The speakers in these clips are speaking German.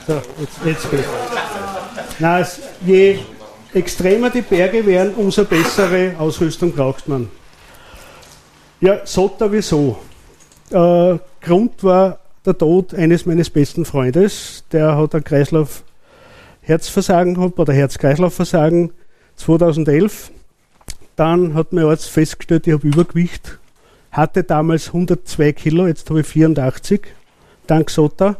So, jetzt geht's. Nein, je extremer die Berge werden, umso bessere Ausrüstung braucht man. Ja, Sotter wieso? Grund war der Tod eines meines besten Freundes. Der hat ein Herzversagen gehabt oder Herz-Kreislauf-Versagen 2011. Dann hat mein Arzt festgestellt, ich habe Übergewicht. Hatte damals 102 Kilo, jetzt habe ich 84. Dank Sotter.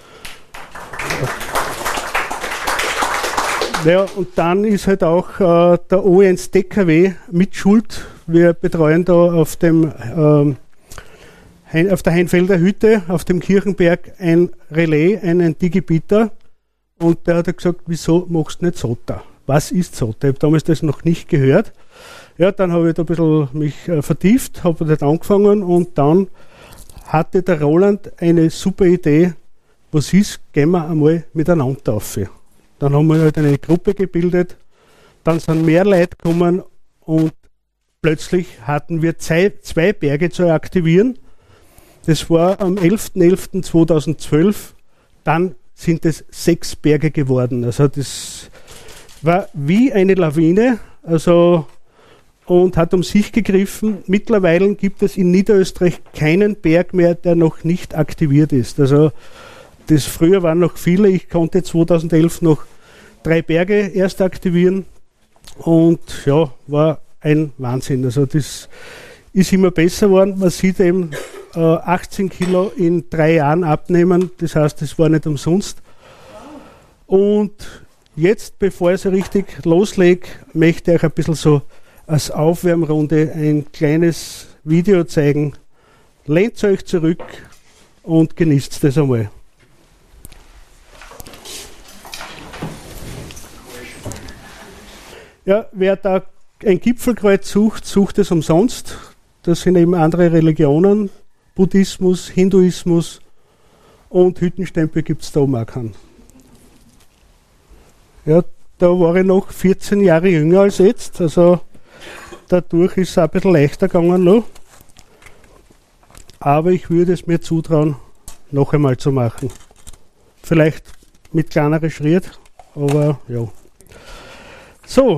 Ja, und dann ist halt auch der O1 DKW mit Schuld. Wir betreuen da auf der Heinfelder Hütte, auf dem Kirchenberg, ein Relais, einen Digibiter. Und der hat gesagt, wieso machst du nicht Sotter? Was ist Sotter? Ich habe damals das noch nicht gehört. Ja, dann habe ich da ein bisschen mich vertieft, habe dort angefangen und dann hatte der Roland eine super Idee, was ist, gehen wir einmal miteinander rauf. Dann haben wir halt eine Gruppe gebildet, dann sind mehr Leute gekommen und plötzlich hatten wir zwei Berge zu aktivieren. Das war am 11.11.2012, dann sind es 6 Berge geworden. Also das war wie eine Lawine, also und hat um sich gegriffen. Mittlerweile gibt es in Niederösterreich keinen Berg mehr, der noch nicht aktiviert ist. Also das früher waren noch viele. Ich konnte 2011 noch 3 Berge erst aktivieren und ja, war ein Wahnsinn. Also das ist immer besser geworden. Man sieht eben 18 Kilo in 3 Jahren abnehmen. Das heißt, das war nicht umsonst. Und jetzt, bevor ich so richtig loslege, möchte ich euch ein bisschen so als Aufwärmrunde ein kleines Video zeigen. Lehnt euch zurück und genießt das einmal. Ja, wer da ein Gipfelkreuz sucht, sucht es umsonst. Das sind eben andere Religionen, Buddhismus, Hinduismus und Hüttenstempel gibt es da oben auch keinen. Ja, da war ich noch 14 Jahre jünger als jetzt, also dadurch ist es auch ein bisschen leichter gegangen noch. Aber ich würde es mir zutrauen, noch einmal zu machen. Vielleicht mit kleineren Schritten, aber ja. So,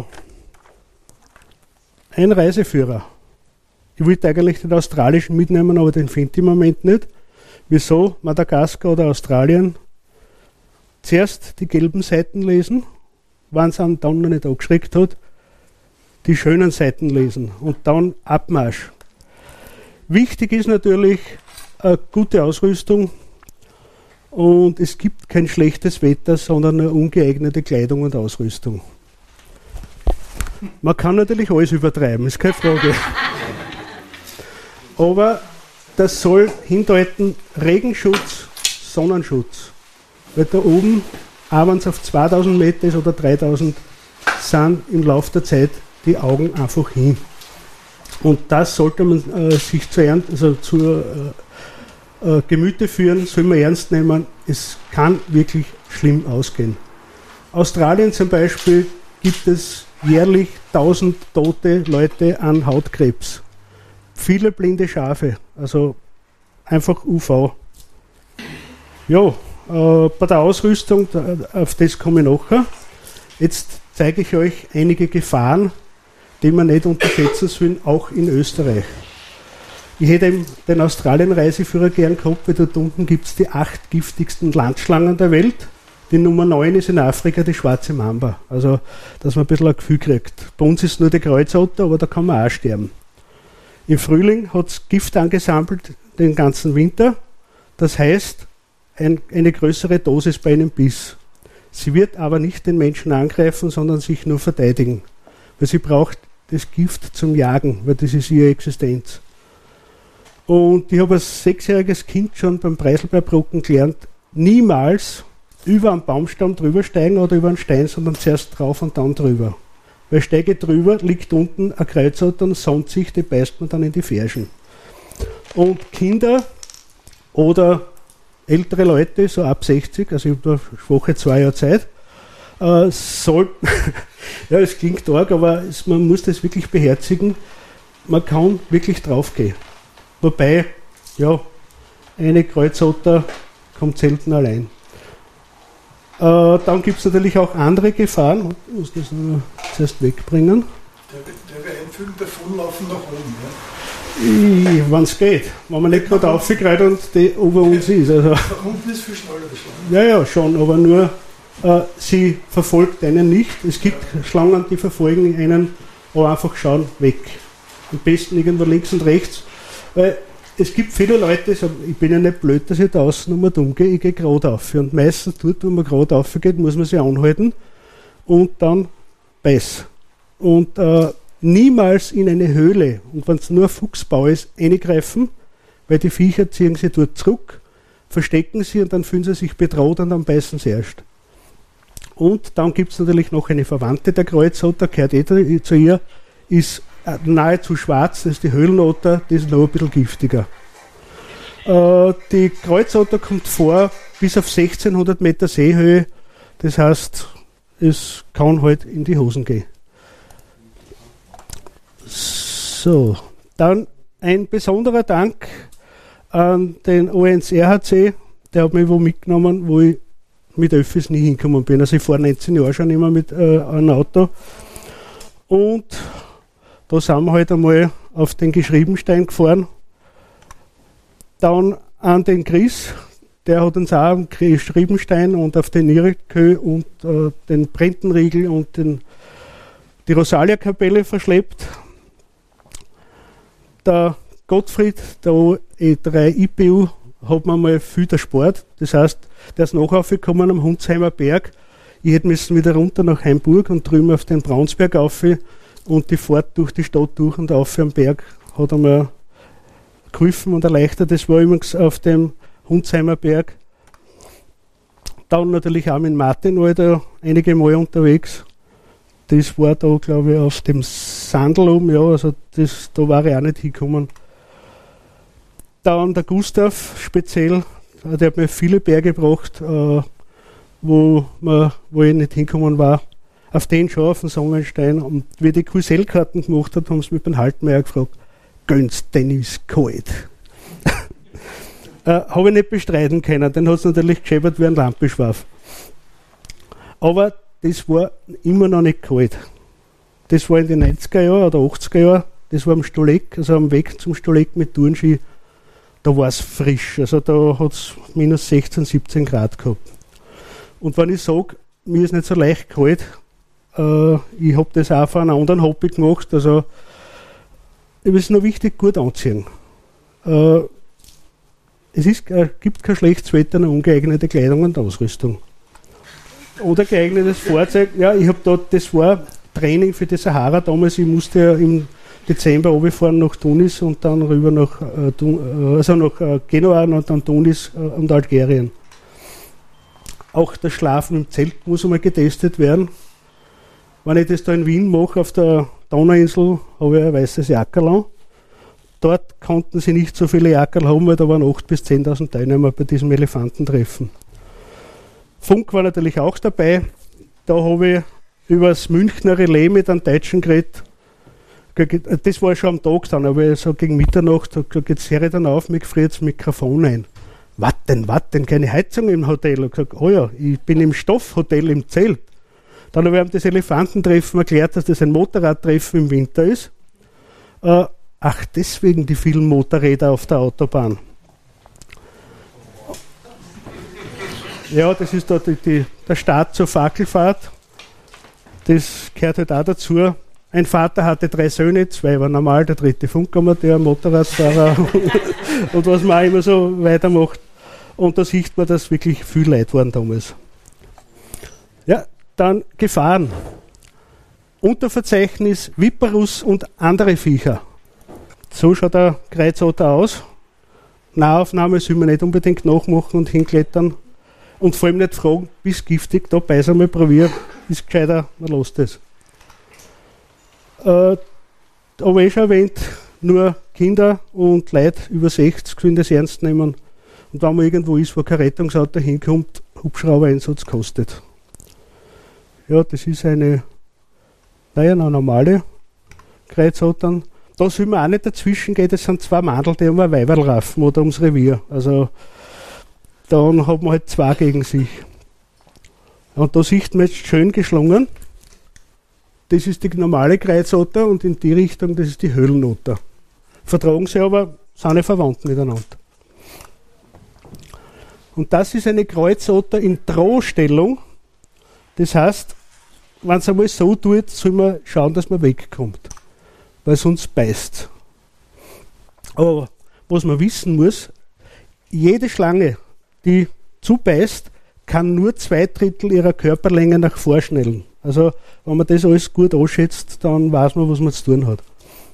ein Reiseführer. Ich wollte eigentlich den australischen mitnehmen, aber den finde ich im Moment nicht. Wieso? Madagaskar oder Australien? Zuerst die gelben Seiten lesen, wenn es einen dann noch nicht angeschreckt hat. Die schönen Seiten lesen und dann Abmarsch. Wichtig ist natürlich eine gute Ausrüstung und es gibt kein schlechtes Wetter, sondern eine ungeeignete Kleidung und Ausrüstung. Man kann natürlich alles übertreiben, ist keine Frage. Aber das soll hindeuten Regenschutz, Sonnenschutz. Weil da oben, auch wenn es auf 2000 Meter ist oder 3000, sind im Laufe der Zeit die Augen einfach hin. Und das sollte man sich zu Gemüte führen, soll man ernst nehmen. Es kann wirklich schlimm ausgehen. Australien zum Beispiel gibt es jährlich 1000 tote Leute an Hautkrebs. Viele blinde Schafe, also einfach UV. Ja, bei der Ausrüstung, auf das komme ich nachher. Jetzt zeige ich euch einige Gefahren, die man nicht unterschätzen sollen, auch in Österreich. Ich hätte eben den Australien-Reiseführer gern gehabt, weil dort unten gibt es die 8 giftigsten Landschlangen der Welt. Die Nummer 9 ist in Afrika die schwarze Mamba. Also, dass man ein bisschen ein Gefühl kriegt. Bei uns ist nur die Kreuzotter, aber da kann man auch sterben. Im Frühling hat es Gift angesammelt den ganzen Winter. Das heißt, eine größere Dosis bei einem Biss. Sie wird aber nicht den Menschen angreifen, sondern sich nur verteidigen. Weil sie braucht das Gift zum Jagen, weil das ist ihre Existenz. Und ich habe als 6-jähriges Kind schon beim Preiselbeerbrocken gelernt, niemals über einen Baumstamm drüber steigen oder über einen Stein, sondern zuerst drauf und dann drüber. Weil steige drüber, liegt unten ein Kreuzotter und sonnt sich, die beißt man dann in die Fersen. Und Kinder oder ältere Leute, so ab 60, also ich habe da schwache 2 Jahre Zeit, sollten, ja, es klingt arg, aber man muss das wirklich beherzigen, man kann wirklich draufgehen. Wobei, ja, eine Kreuzotter kommt selten allein. Dann gibt es natürlich auch andere Gefahren. Ich muss das nur zuerst wegbringen. Der wäre einfügen, davonlaufen nach oben. Ja? Wenn es geht. Wenn man nicht gerade aufgreift und die über uns ist. Also, nach unten ist viel schneller die Schlange. ja, schon, aber nur sie verfolgt einen nicht. Es gibt Schlangen, die verfolgen einen, aber einfach schauen weg. Am besten irgendwo links und rechts. Weil es gibt viele Leute, die sagen, ich bin ja nicht blöd, dass ich da außen um und umgehe, ich gehe gerade auf. Und meistens dort, wo man gerade aufgeht, muss man sich anhalten und dann beiß. Und niemals in eine Höhle, und wenn es nur ein Fuchsbau ist, eingreifen, weil die Viecher ziehen sie dort zurück, verstecken sie und dann fühlen sie sich bedroht und dann beißen sie erst. Und dann gibt es natürlich noch eine Verwandte der Kreuzotter, gehört zu ihr, ist nahezu schwarz, das ist die Höhlenotter, die ist noch ein bisschen giftiger. Die Kreuzotter kommt vor bis auf 1600 Meter Seehöhe, das heißt, es kann halt in die Hosen gehen. So, dann ein besonderer Dank an den ONS-RHC, der hat mich wo mitgenommen, wo ich mit Öffis nie hingekommen bin. Also ich fahre 19 Jahre schon immer mit einem Auto. Und da sind wir halt einmal auf den Geschriebenstein gefahren. Dann an den Chris, der hat uns auch am Geschriebenstein und auf den Nierkö und den Brentenriegel und die Rosalia-Kapelle verschleppt. Der Gottfried, der E3 IPU, hat mir mal viel der Sport. Das heißt, der ist nachgekommen am Hundsheimer Berg. Ich hätte müssen wieder runter nach Heimburg und drüben auf den Braunsberg rauf. Und die Fahrt durch die Stadt durch und auf am Berg hat er mir geholfen und erleichtert. Das war übrigens auf dem Hundsheimer Berg. Dann natürlich auch mit Martin war ich da einige Mal unterwegs. Das war da, glaube ich, auf dem Sandl oben, ja, also da war ich auch nicht hingekommen. Dann der Gustav speziell, der hat mir viele Berge gebracht, wo ich nicht hingekommen war. Auf den schon, auf den Sonnenstein. Und wie die QSL-Karten gemacht hat, haben sie mich beim Haltmeier gefragt, gönnst, denn ist kalt. Habe ich nicht bestreiten können, den hat es natürlich gescheppert wie ein Lampenschwaf. Aber das war immer noch nicht kalt. Das war in den 90er Jahren oder 80er Jahren, das war am Stolleck, also am Weg zum Stolleck mit Turnski. Da war es frisch, also da hat es minus 16, 17 Grad gehabt. Und wenn ich sage, mir ist nicht so leicht kalt, ich habe das auch von einem anderen Hobby gemacht, also es ist noch wichtig, gut anziehen. Gibt kein schlechtes Wetter, eine ungeeignete Kleidung und Ausrüstung. Oder geeignetes Fahrzeug, ja, ich habe da, das war Training für die Sahara damals, ich musste ja im Dezember runterfahren nach Tunis und dann rüber nach Genua und dann Tunis und Algerien. Auch das Schlafen im Zelt muss einmal getestet werden. Wenn ich das da in Wien mache, auf der Donauinsel, habe ich ein weißes Jackerl an. Dort konnten sie nicht so viele Jackerl haben, weil da waren 8.000 bis 10.000 Teilnehmer bei diesem Elefantentreffen. Funk war natürlich auch dabei. Da habe ich über das Münchner Relais mit einem Deutschen geredet. Das war schon am Tag dann, aber so gegen Mitternacht, jetzt höre ich dann auf, mich friert das Mikrofon ein. Was denn, keine Heizung im Hotel? Ich gesagt, oh ja, ich bin im Stoffhotel im Zelt. Dann habe ich ihm das Elefantentreffen erklärt, dass das ein Motorradtreffen im Winter ist. Deswegen die vielen Motorräder auf der Autobahn. Ja, das ist da der Start zur Fackelfahrt. Das gehört halt auch dazu. Ein Vater hatte 3 Söhne, 2 waren normal, der 3. Funkamateur, Motorradfahrer und was man auch immer so weitermacht. Und da sieht man, dass wirklich viel Leute waren damals. Ja, dann Gefahren. Unterverzeichnis Viperus und andere Viecher. So schaut der Kreuzotter aus. Nahaufnahme soll man nicht unbedingt nachmachen und hinklettern. Und vor allem nicht fragen, bist giftig, da beiß einmal probieren, ist gescheiter, man lässt es. Aber schon erwähnt, nur Kinder und Leute über 60 können das ernst nehmen. Und wenn man irgendwo ist, wo kein Rettungsauto hinkommt, Hubschrauber-Einsatz kostet. Ja, das ist eine normale Kreuzottern. Da soll man auch nicht dazwischen gehen, das sind 2 Mandel, die um ein Weiberl raffen oder ums Revier. Also dann hat man halt 2 gegen sich. Und da sieht man jetzt schön geschlungen. Das ist die normale Kreuzotter und in die Richtung, das ist die Höhlenotter. Vertragen sie aber, sind nicht verwandt miteinander. Und das ist eine Kreuzotter in Drohstellung. Das heißt, wenn es einmal so tut, soll man schauen, dass man wegkommt. Weil sonst beißt. Aber was man wissen muss, jede Schlange, die zubeißt, kann nur 2/3 ihrer Körperlänge nach vorschnellen. Also, wenn man das alles gut anschätzt, dann weiß man, was man zu tun hat.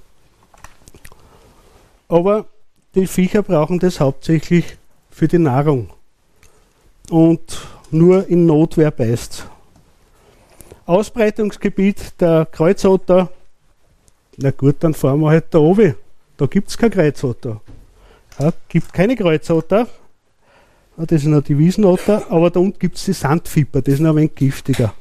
Aber die Viecher brauchen das hauptsächlich für die Nahrung. Und nur in Notwehr beißt. Ausbreitungsgebiet der Kreuzotter, na gut, dann fahren wir halt da oben. Da gibt es keine Kreuzotter. Ja, gibt keine Kreuzotter. Das ist noch die Wiesenotter, aber da unten gibt es die Sandviper, das ist noch ein wenig giftiger.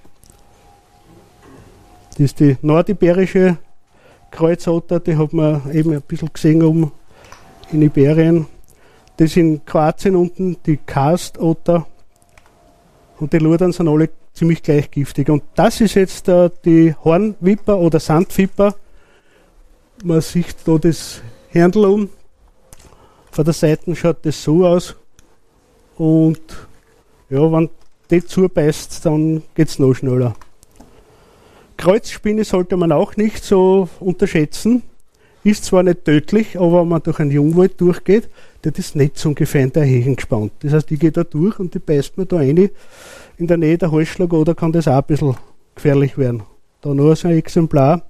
Das ist die nordiberische Kreuzotter, die hat man eben ein bisschen gesehen oben in Iberien. Das ist in Kroatien unten die Karstotter und die Lurdern sind alle ziemlich gleich giftig. Und das ist jetzt die Hornviper oder Sandviper. Man sieht da das Händel um. Von der Seite schaut das so aus. Und ja, wenn die zubeißt, dann geht es noch schneller. Kreuzspinne sollte man auch nicht so unterschätzen. Ist zwar nicht tödlich, aber wenn man durch einen Jungwald durchgeht, der das Netz ungefähr in der Hechen gespannt. Das heißt, ich gehe da durch und die beißt mir da rein. In der Nähe der Halsschlag oder kann das auch ein bisschen gefährlich werden. Da noch so ein Exemplar.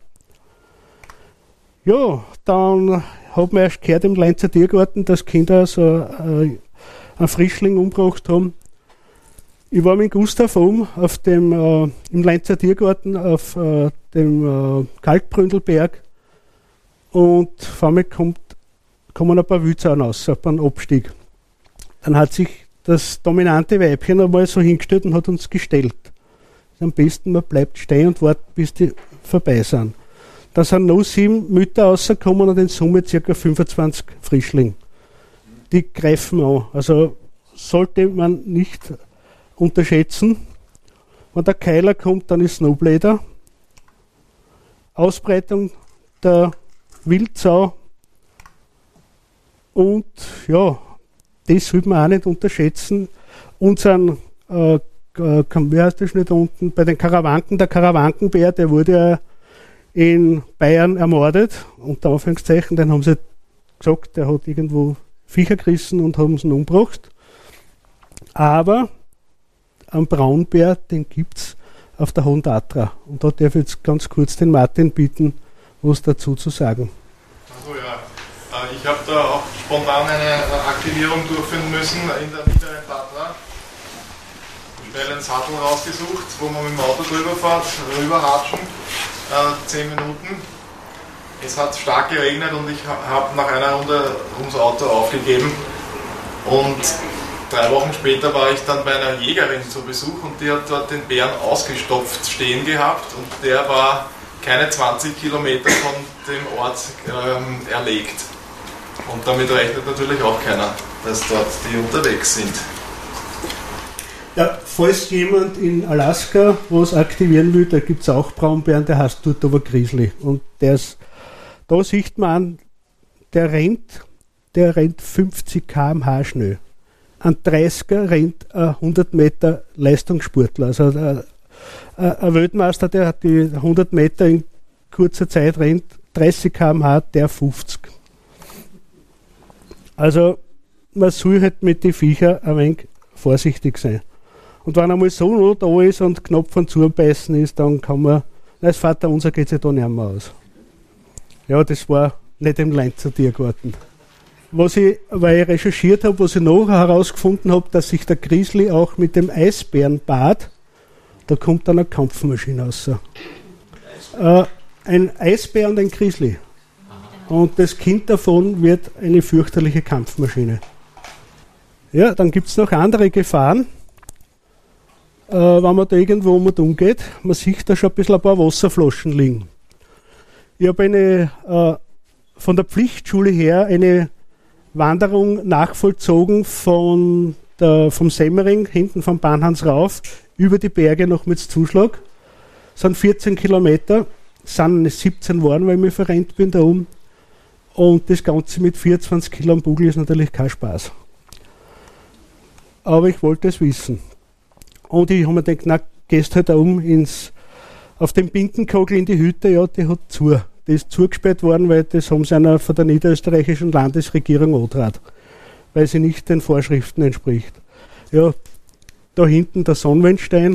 Ja, dann hat man erst gehört im Leinzer Tiergarten, dass Kinder so einen Frischling umgebracht haben. Ich war mit Gustav auf dem, im Leinzer Tiergarten auf dem Kalkbründelberg und vor mir kommen ein paar Wildsauen raus, auf einen Abstieg. Dann hat sich das dominante Weibchen einmal so hingestellt und hat uns gestellt. Am besten, man bleibt stehen und wartet, bis die vorbei sind. Da sind noch 7 Mütter rausgekommen und in Summe ca. 25 Frischling. Die greifen an. Also sollte man nicht unterschätzen. Wenn der Keiler kommt, dann ist Snowblader. Ausbreitung der Wildsau. Und ja, das sollte man auch nicht unterschätzen. Unseren, wie heißt das nicht unten, bei den Karawanken, der Karawankenbär, der wurde ja in Bayern ermordet, unter Anführungszeichen, den haben sie gesagt, der hat irgendwo Viecher gerissen und haben sie umgebracht. Aber einen Braunbär, den gibt es auf der Hohen Tatra. Und da darf ich jetzt ganz kurz den Martin bitten, was dazu zu sagen. Also ja, ich habe da auch spontan eine Aktivierung durchführen müssen in der mittleren Tatra. Schnell einen Sattel rausgesucht, wo man mit dem Auto drüber fährt, rüberratschen, 10 Minuten. Es hat stark geregnet und ich habe nach einer Runde unser Auto aufgegeben. Und 3 Wochen später war ich dann bei einer Jägerin zu Besuch und die hat dort den Bären ausgestopft stehen gehabt und der war keine 20 Kilometer von dem Ort erlegt. Und damit rechnet natürlich auch keiner, dass dort die unterwegs sind. Ja, falls jemand in Alaska was aktivieren will, da gibt es auch Braunbären, der heißt dort aber Grizzly. Und da sieht man an, der rennt 50 km/h schnell. Ein 30er rennt 100 Meter Leistungssportler. Also ein Weltmeister, der hat die 100 Meter in kurzer Zeit rennt, 30 km/h, der 50. Also man soll halt mit den Viechern ein wenig vorsichtig sein. Und wenn einmal so noch da ist und knapp von Zubeißen ist, dann kann man, als Vater unser geht sich da nicht mehr aus. Ja, das war nicht im Leinzer Tiergarten. Weil ich recherchiert habe, was ich noch herausgefunden habe, dass sich der Grizzly auch mit dem Eisbären paart, da kommt dann eine Kampfmaschine raus. Ein Eisbär und ein Grizzly. Und das Kind davon wird eine fürchterliche Kampfmaschine. Ja, dann gibt es noch andere Gefahren, wenn man da irgendwo umgeht. Man sieht da schon ein paar Wasserflaschen liegen. Ich habe von der Pflichtschule her eine Wanderung nachvollzogen vom Semmering, hinten vom Bahnhans rauf, über die Berge noch mit Zuschlag. Das sind 14 Kilometer, sind 17 geworden, weil ich mich verrennt bin da oben. Und das Ganze mit 24 Kilo am Bugel ist natürlich kein Spaß. Aber ich wollte es wissen. Und ich habe mir gedacht, na, gehst halt da auf den Binkenkogel in die Hütte, ja, die hat zu. Die ist zugesperrt worden, weil das haben sie einer von der niederösterreichischen Landesregierung angetragen, weil sie nicht den Vorschriften entspricht. Ja, da hinten der Sonnenwendstein,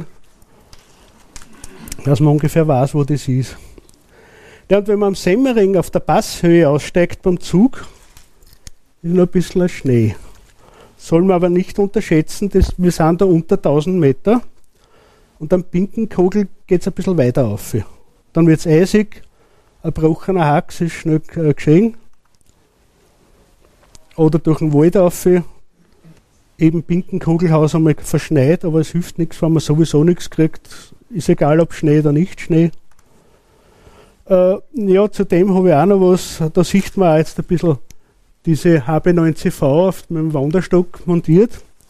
dass man ungefähr weiß, wo das ist. Ja, und wenn man am Semmering auf der Passhöhe aussteigt beim Zug, ist noch ein bisschen Schnee. Soll man aber nicht unterschätzen, wir sind da unter 1000 Meter und am Binkenkogel geht es ein bisschen weiter auf. Dann wird es eisig, ein gebrochener Hax ist schnell geschehen. Oder durch den Wald auf, eben Binkenkogelhaus einmal verschneit, aber es hilft nichts, wenn man sowieso nichts kriegt. Ist egal, ob Schnee oder nicht Schnee. Ja, zudem habe ich auch noch was, da sieht man auch jetzt ein bisschen diese HB9CV auf meinem Wanderstock montiert.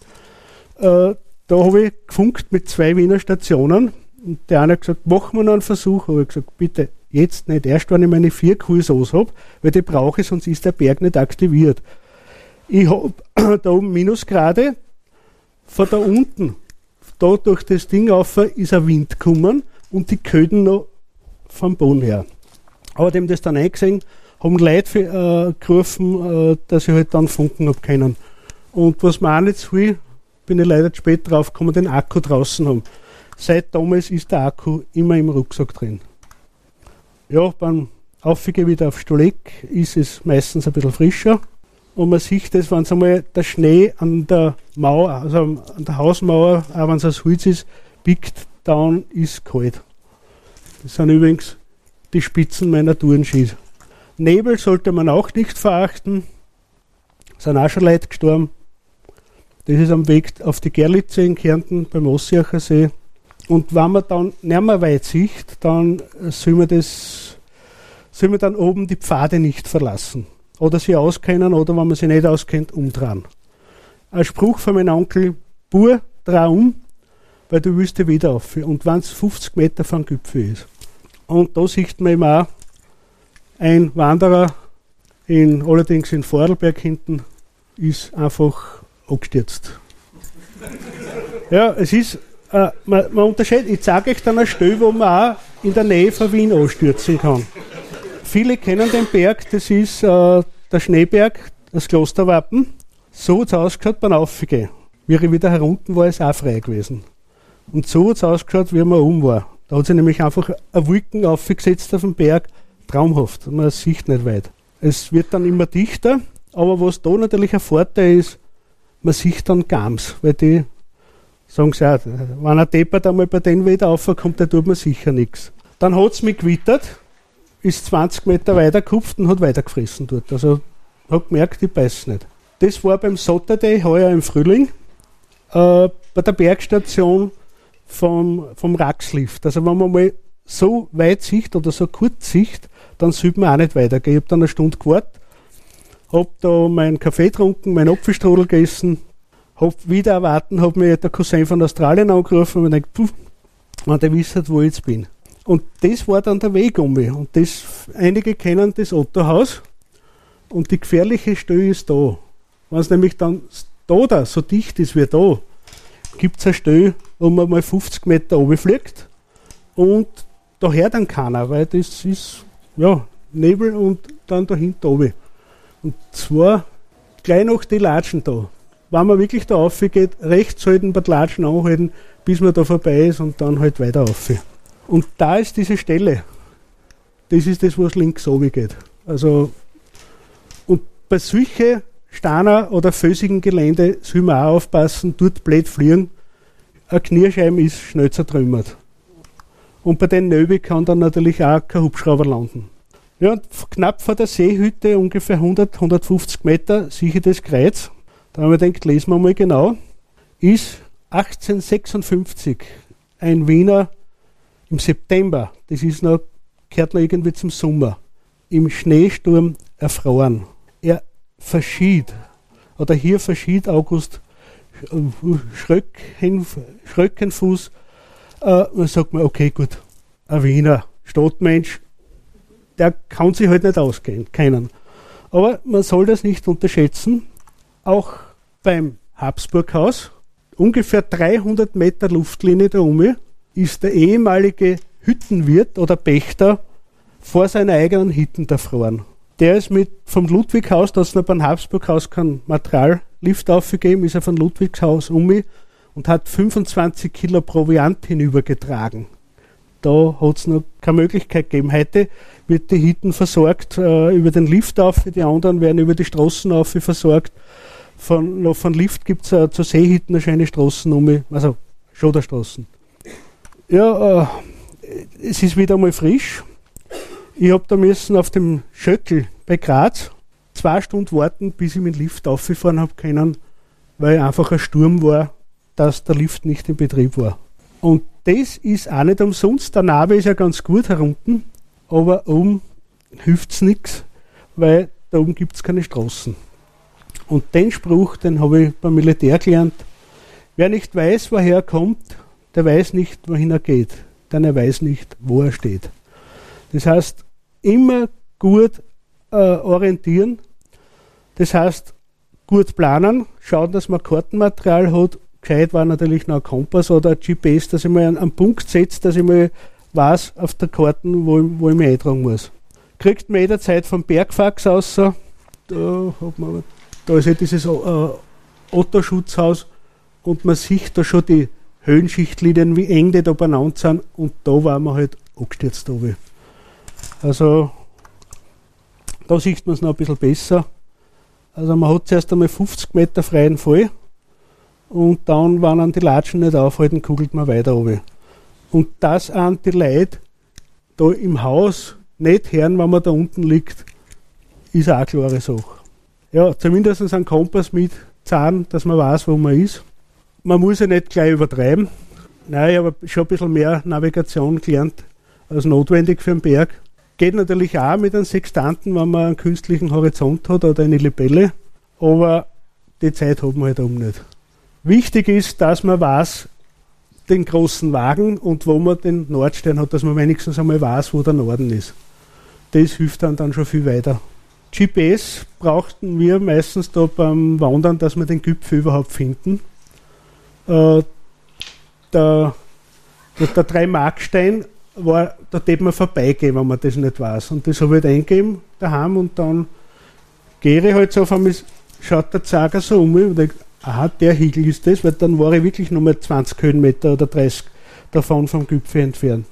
Da habe ich gefunkt mit 2 Wiener Stationen und der eine hat gesagt, machen wir noch einen Versuch. Habe ich gesagt, bitte jetzt nicht, erst wenn ich meine 4 QSOs habe, weil die brauche ich, sonst ist der Berg nicht aktiviert. Ich habe da oben Minusgrade, von da unten, da durch das Ding rauf ist ein Wind gekommen und die Köden noch vom Boden her. Aber dem das dann eingesehen, haben Leute gerufen, dass ich halt dann funken habe können. Und was mir auch nicht so viel, bin ich leider zu spät drauf gekommen, den Akku draußen haben. Seit damals ist der Akku immer im Rucksack drin. Ja, beim Aufgehen wieder auf Stolleck ist es meistens ein bisschen frischer. Und man sieht das, wenn es einmal der Schnee an der Mauer, also an der Hausmauer, auch wenn es aus Holz ist, biegt, dann ist kalt. Das sind übrigens die Spitzen meiner Tourenskis. Nebel sollte man auch nicht verachten. Es sind auch schon Leute gestorben. Das ist am Weg auf die Gerlitze in Kärnten beim Ossiacher See. Und wenn man dann nicht mehr weit sieht, dann soll man dann oben die Pfade nicht verlassen. Oder sie auskennen, oder wenn man sie nicht auskennt, umdrehen. Ein Spruch von meinem Onkel, Bur, dreh um, weil du willst ja wieder rauf. Und wenn es 50 Meter vom Gipfel ist. Und da sieht man eben auch ein Wanderer, allerdings in Vorarlberg hinten, ist einfach abgestürzt. Ja, es ist, man unterscheidet, ich zeige euch dann eine Stelle, wo man auch in der Nähe von Wien anstürzen kann. Viele kennen den Berg, das ist der Schneeberg, das Klosterwappen. So hat es ausgeschaut beim Aufgehen. Wie ich wieder herunten war, ist auch frei gewesen. Und so hat es ausgeschaut, wie man oben war. Da hat sich nämlich einfach eine Wolken aufgesetzt auf den Berg, traumhaft, man sieht nicht weit. Es wird dann immer dichter, aber was da natürlich ein Vorteil ist, man sieht dann Gams, weil die sagen sie auch, wenn ein Deppert einmal bei denen wieder raufkommt, der tut mir sicher nichts. Dann hat es mich gewittert, ist 20 Meter weiter gekupft und hat weitergefressen dort. Also hat gemerkt, ich beiß nicht. Das war beim Saturday heuer im Frühling, bei der Bergstation vom Raxlift. Also wenn man mal so weit sieht oder so kurz sieht, dann sollte man auch nicht weitergehen. Ich habe dann eine Stunde gewartet, habe da meinen Kaffee getrunken, meinen Apfelstrudel gegessen, habe wieder erwarten, habe mir der Cousin von Australien angerufen und mir gedacht, wenn der wisst, wo ich jetzt bin. Und das war dann der Weg um mich. Und einige kennen das Ottohaus und die gefährliche Stelle ist da. Wenn es nämlich dann da so dicht ist wie da, gibt es eine Stelle, wo man mal 50 Meter runterfliegt und da hört dann keiner, weil das ist ja Nebel und dann da hinten oben. Und zwar gleich noch die Latschen da. Wenn man wirklich da rauf geht, rechts halten, bei den Latschen anhalten, bis man da vorbei ist und dann halt weiter rauf. Und da ist diese Stelle. Das ist das, was links runter geht. Also, und bei solchen Steiner oder felsigen Gelände soll man auch aufpassen, dort blöd fliegen. Eine Knierscheibe ist schnell zertrümmert. Und bei den Nöbe kann dann natürlich auch kein Hubschrauber landen. Ja, und knapp vor der Seehütte, ungefähr 150 Meter, sehe ich das Kreuz. Da haben wir gedacht, lesen wir mal genau. Ist 1856 ein Wiener im September, das ist noch, gehört noch irgendwie zum Sommer, im Schneesturm erfroren. Er verschied, oder hier verschied August Schröckenfuß Dann sagt man, okay, gut, ein Wiener Stadtmensch, der kann sich halt nicht ausgehen, keinen. Aber man soll das nicht unterschätzen. Auch beim Habsburghaus, ungefähr 300 Meter Luftlinie da oben, ist der ehemalige Hüttenwirt oder Pächter vor seiner eigenen Hütten erfroren. Der ist vom Ludwighaus, da es noch beim Habsburghaus kein Materiallift aufgegeben, ist er von Ludwigshaus und hat 25 Kilo Proviant hinübergetragen. Da hat es noch keine Möglichkeit gegeben. Heute wird die Hütten versorgt über den Lift auf, die anderen werden über die Straßen auf versorgt. Von Lift gibt es zur Seehütten eine schöne Straßen also Schoderstraßen. Ja, es ist wieder mal frisch. Ich habe da müssen auf dem Schöckel bei Graz 2 Stunden warten, bis ich mit dem Lift aufgefahren habe können, weil einfach ein Sturm war, dass der Lift nicht in Betrieb war. Und das ist auch nicht umsonst. Der Nabe ist ja ganz gut herunten, aber oben hilft es nichts, weil da oben gibt es keine Straßen. Und den Spruch, den habe ich beim Militär gelernt. Wer nicht weiß, woher er kommt, der weiß nicht, wohin er geht. Denn er weiß nicht, wo er steht. Das heißt, immer gut orientieren. Das heißt, gut planen, schauen, dass man Kartenmaterial hat. Gescheit war natürlich noch ein Kompass oder ein GPS, dass ich mal einen Punkt setze, dass ich mal weiß auf der Karte, wo ich mich eintragen muss. Kriegt man jederzeit vom Bergfax raus. Da ist ja dieses Otto-Schutzhaus und man sieht da schon die Höhenschichtlinien, wie eng die da beieinander sind, und da waren wir halt angestürzt oben. Also da sieht man es noch ein bisschen besser. Also man hat zuerst einmal 50 Meter freien Fall und dann, wenn an die Latschen nicht aufhalten, kugelt man weiter runter. Und dass an die Leute da im Haus nicht hören, wenn man da unten liegt, ist auch eine klare Sache. Ja, zumindest einen Kompass mit Zahn, dass man weiß, wo man ist. Man muss ja nicht gleich übertreiben. Nein, ich habe schon ein bisschen mehr Navigation gelernt als notwendig für den Berg. Geht natürlich auch mit einem Sextanten, wenn man einen künstlichen Horizont hat oder eine Libelle, aber die Zeit hat man halt nicht. Wichtig ist, dass man weiß, den großen Wagen und wo man den Nordstern hat, dass man wenigstens einmal weiß, wo der Norden ist. Das hilft dann schon viel weiter. GPS brauchten wir meistens da beim Wandern, dass wir den Gipfel überhaupt finden. Der 3-Markstein war, da hätte man vorbeigehen, wenn man das nicht weiß. Und das habe ich halt eingegeben daheim und dann gehe ich halt so auf einmal, schaut der Zeiger so um und denke, aha, der Hügel ist das, weil dann war ich wirklich nur mal 20 Höhenmeter oder 30 davon vom Gipfel entfernt.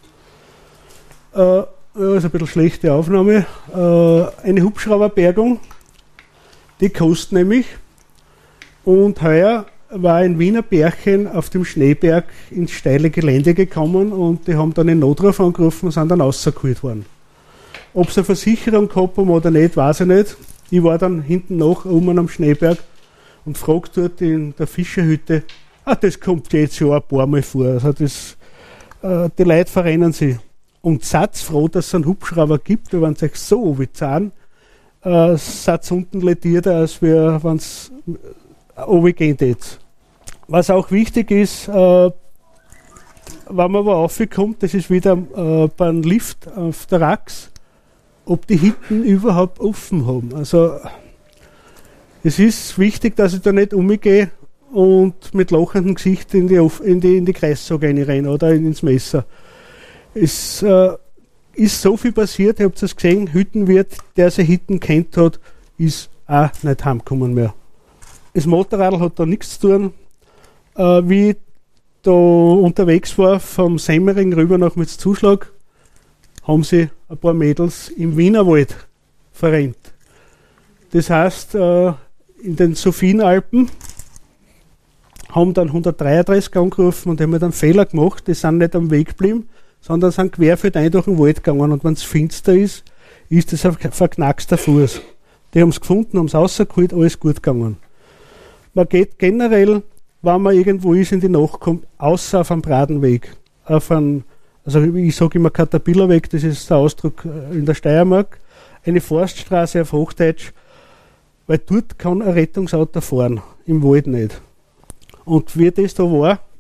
Ja, ist ein bisschen schlechte Aufnahme. Eine Hubschrauberbergung, die kostet nämlich. Und heuer war ein Wiener Pärchen auf dem Schneeberg ins steile Gelände gekommen und die haben dann den Notruf angerufen und sind dann rausgeholt worden. Ob sie eine Versicherung gehabt haben oder nicht, weiß ich nicht. Ich war dann hinten nach oben am Schneeberg und frage dort in der Fischerhütte, das kommt jetzt schon ein paar Mal vor. Also die Leute verrennen sich. Und seid froh, dass es einen Hubschrauber gibt, weil wenn es euch so runterzahlen, seid unten lädierter, als wenn es runtergehen geht. Was auch wichtig ist, wenn man wo raufkommt, das ist wieder beim Lift auf der Rax, ob die Hütten überhaupt offen haben. Also es ist wichtig, dass ich da nicht umgehe und mit lachendem Gesicht in die Kreissäge reinrenne oder ins Messer. Es ist so viel passiert, ihr habt es gesehen, Hüttenwirt, der seine Hütten kennt hat, ist auch nicht heimgekommen mehr. Das Motorrad hat da nichts zu tun. Wie ich da unterwegs war, vom Semmering rüber nach Metz-Zuschlag, haben sie ein paar Mädels im Wienerwald verrennt. Das heißt, in den Sophienalpen haben dann 133 angerufen und haben mir dann Fehler gemacht, die sind nicht am Weg geblieben, sondern sind querfeldein durch den Wald gegangen. Und wenn es finster ist, ist das ein verknackster Fuß. Die haben es gefunden, haben es rausgeholt, alles gut gegangen. Man geht generell, wenn man irgendwo ist, in die Nacht kommt, außer auf einem Bradenweg. Also ich sage immer Caterpillarweg, das ist der Ausdruck in der Steiermark, eine Forststraße auf Hochdeutsch, weil dort kann ein Rettungsauto fahren, im Wald nicht. Und wie das da war,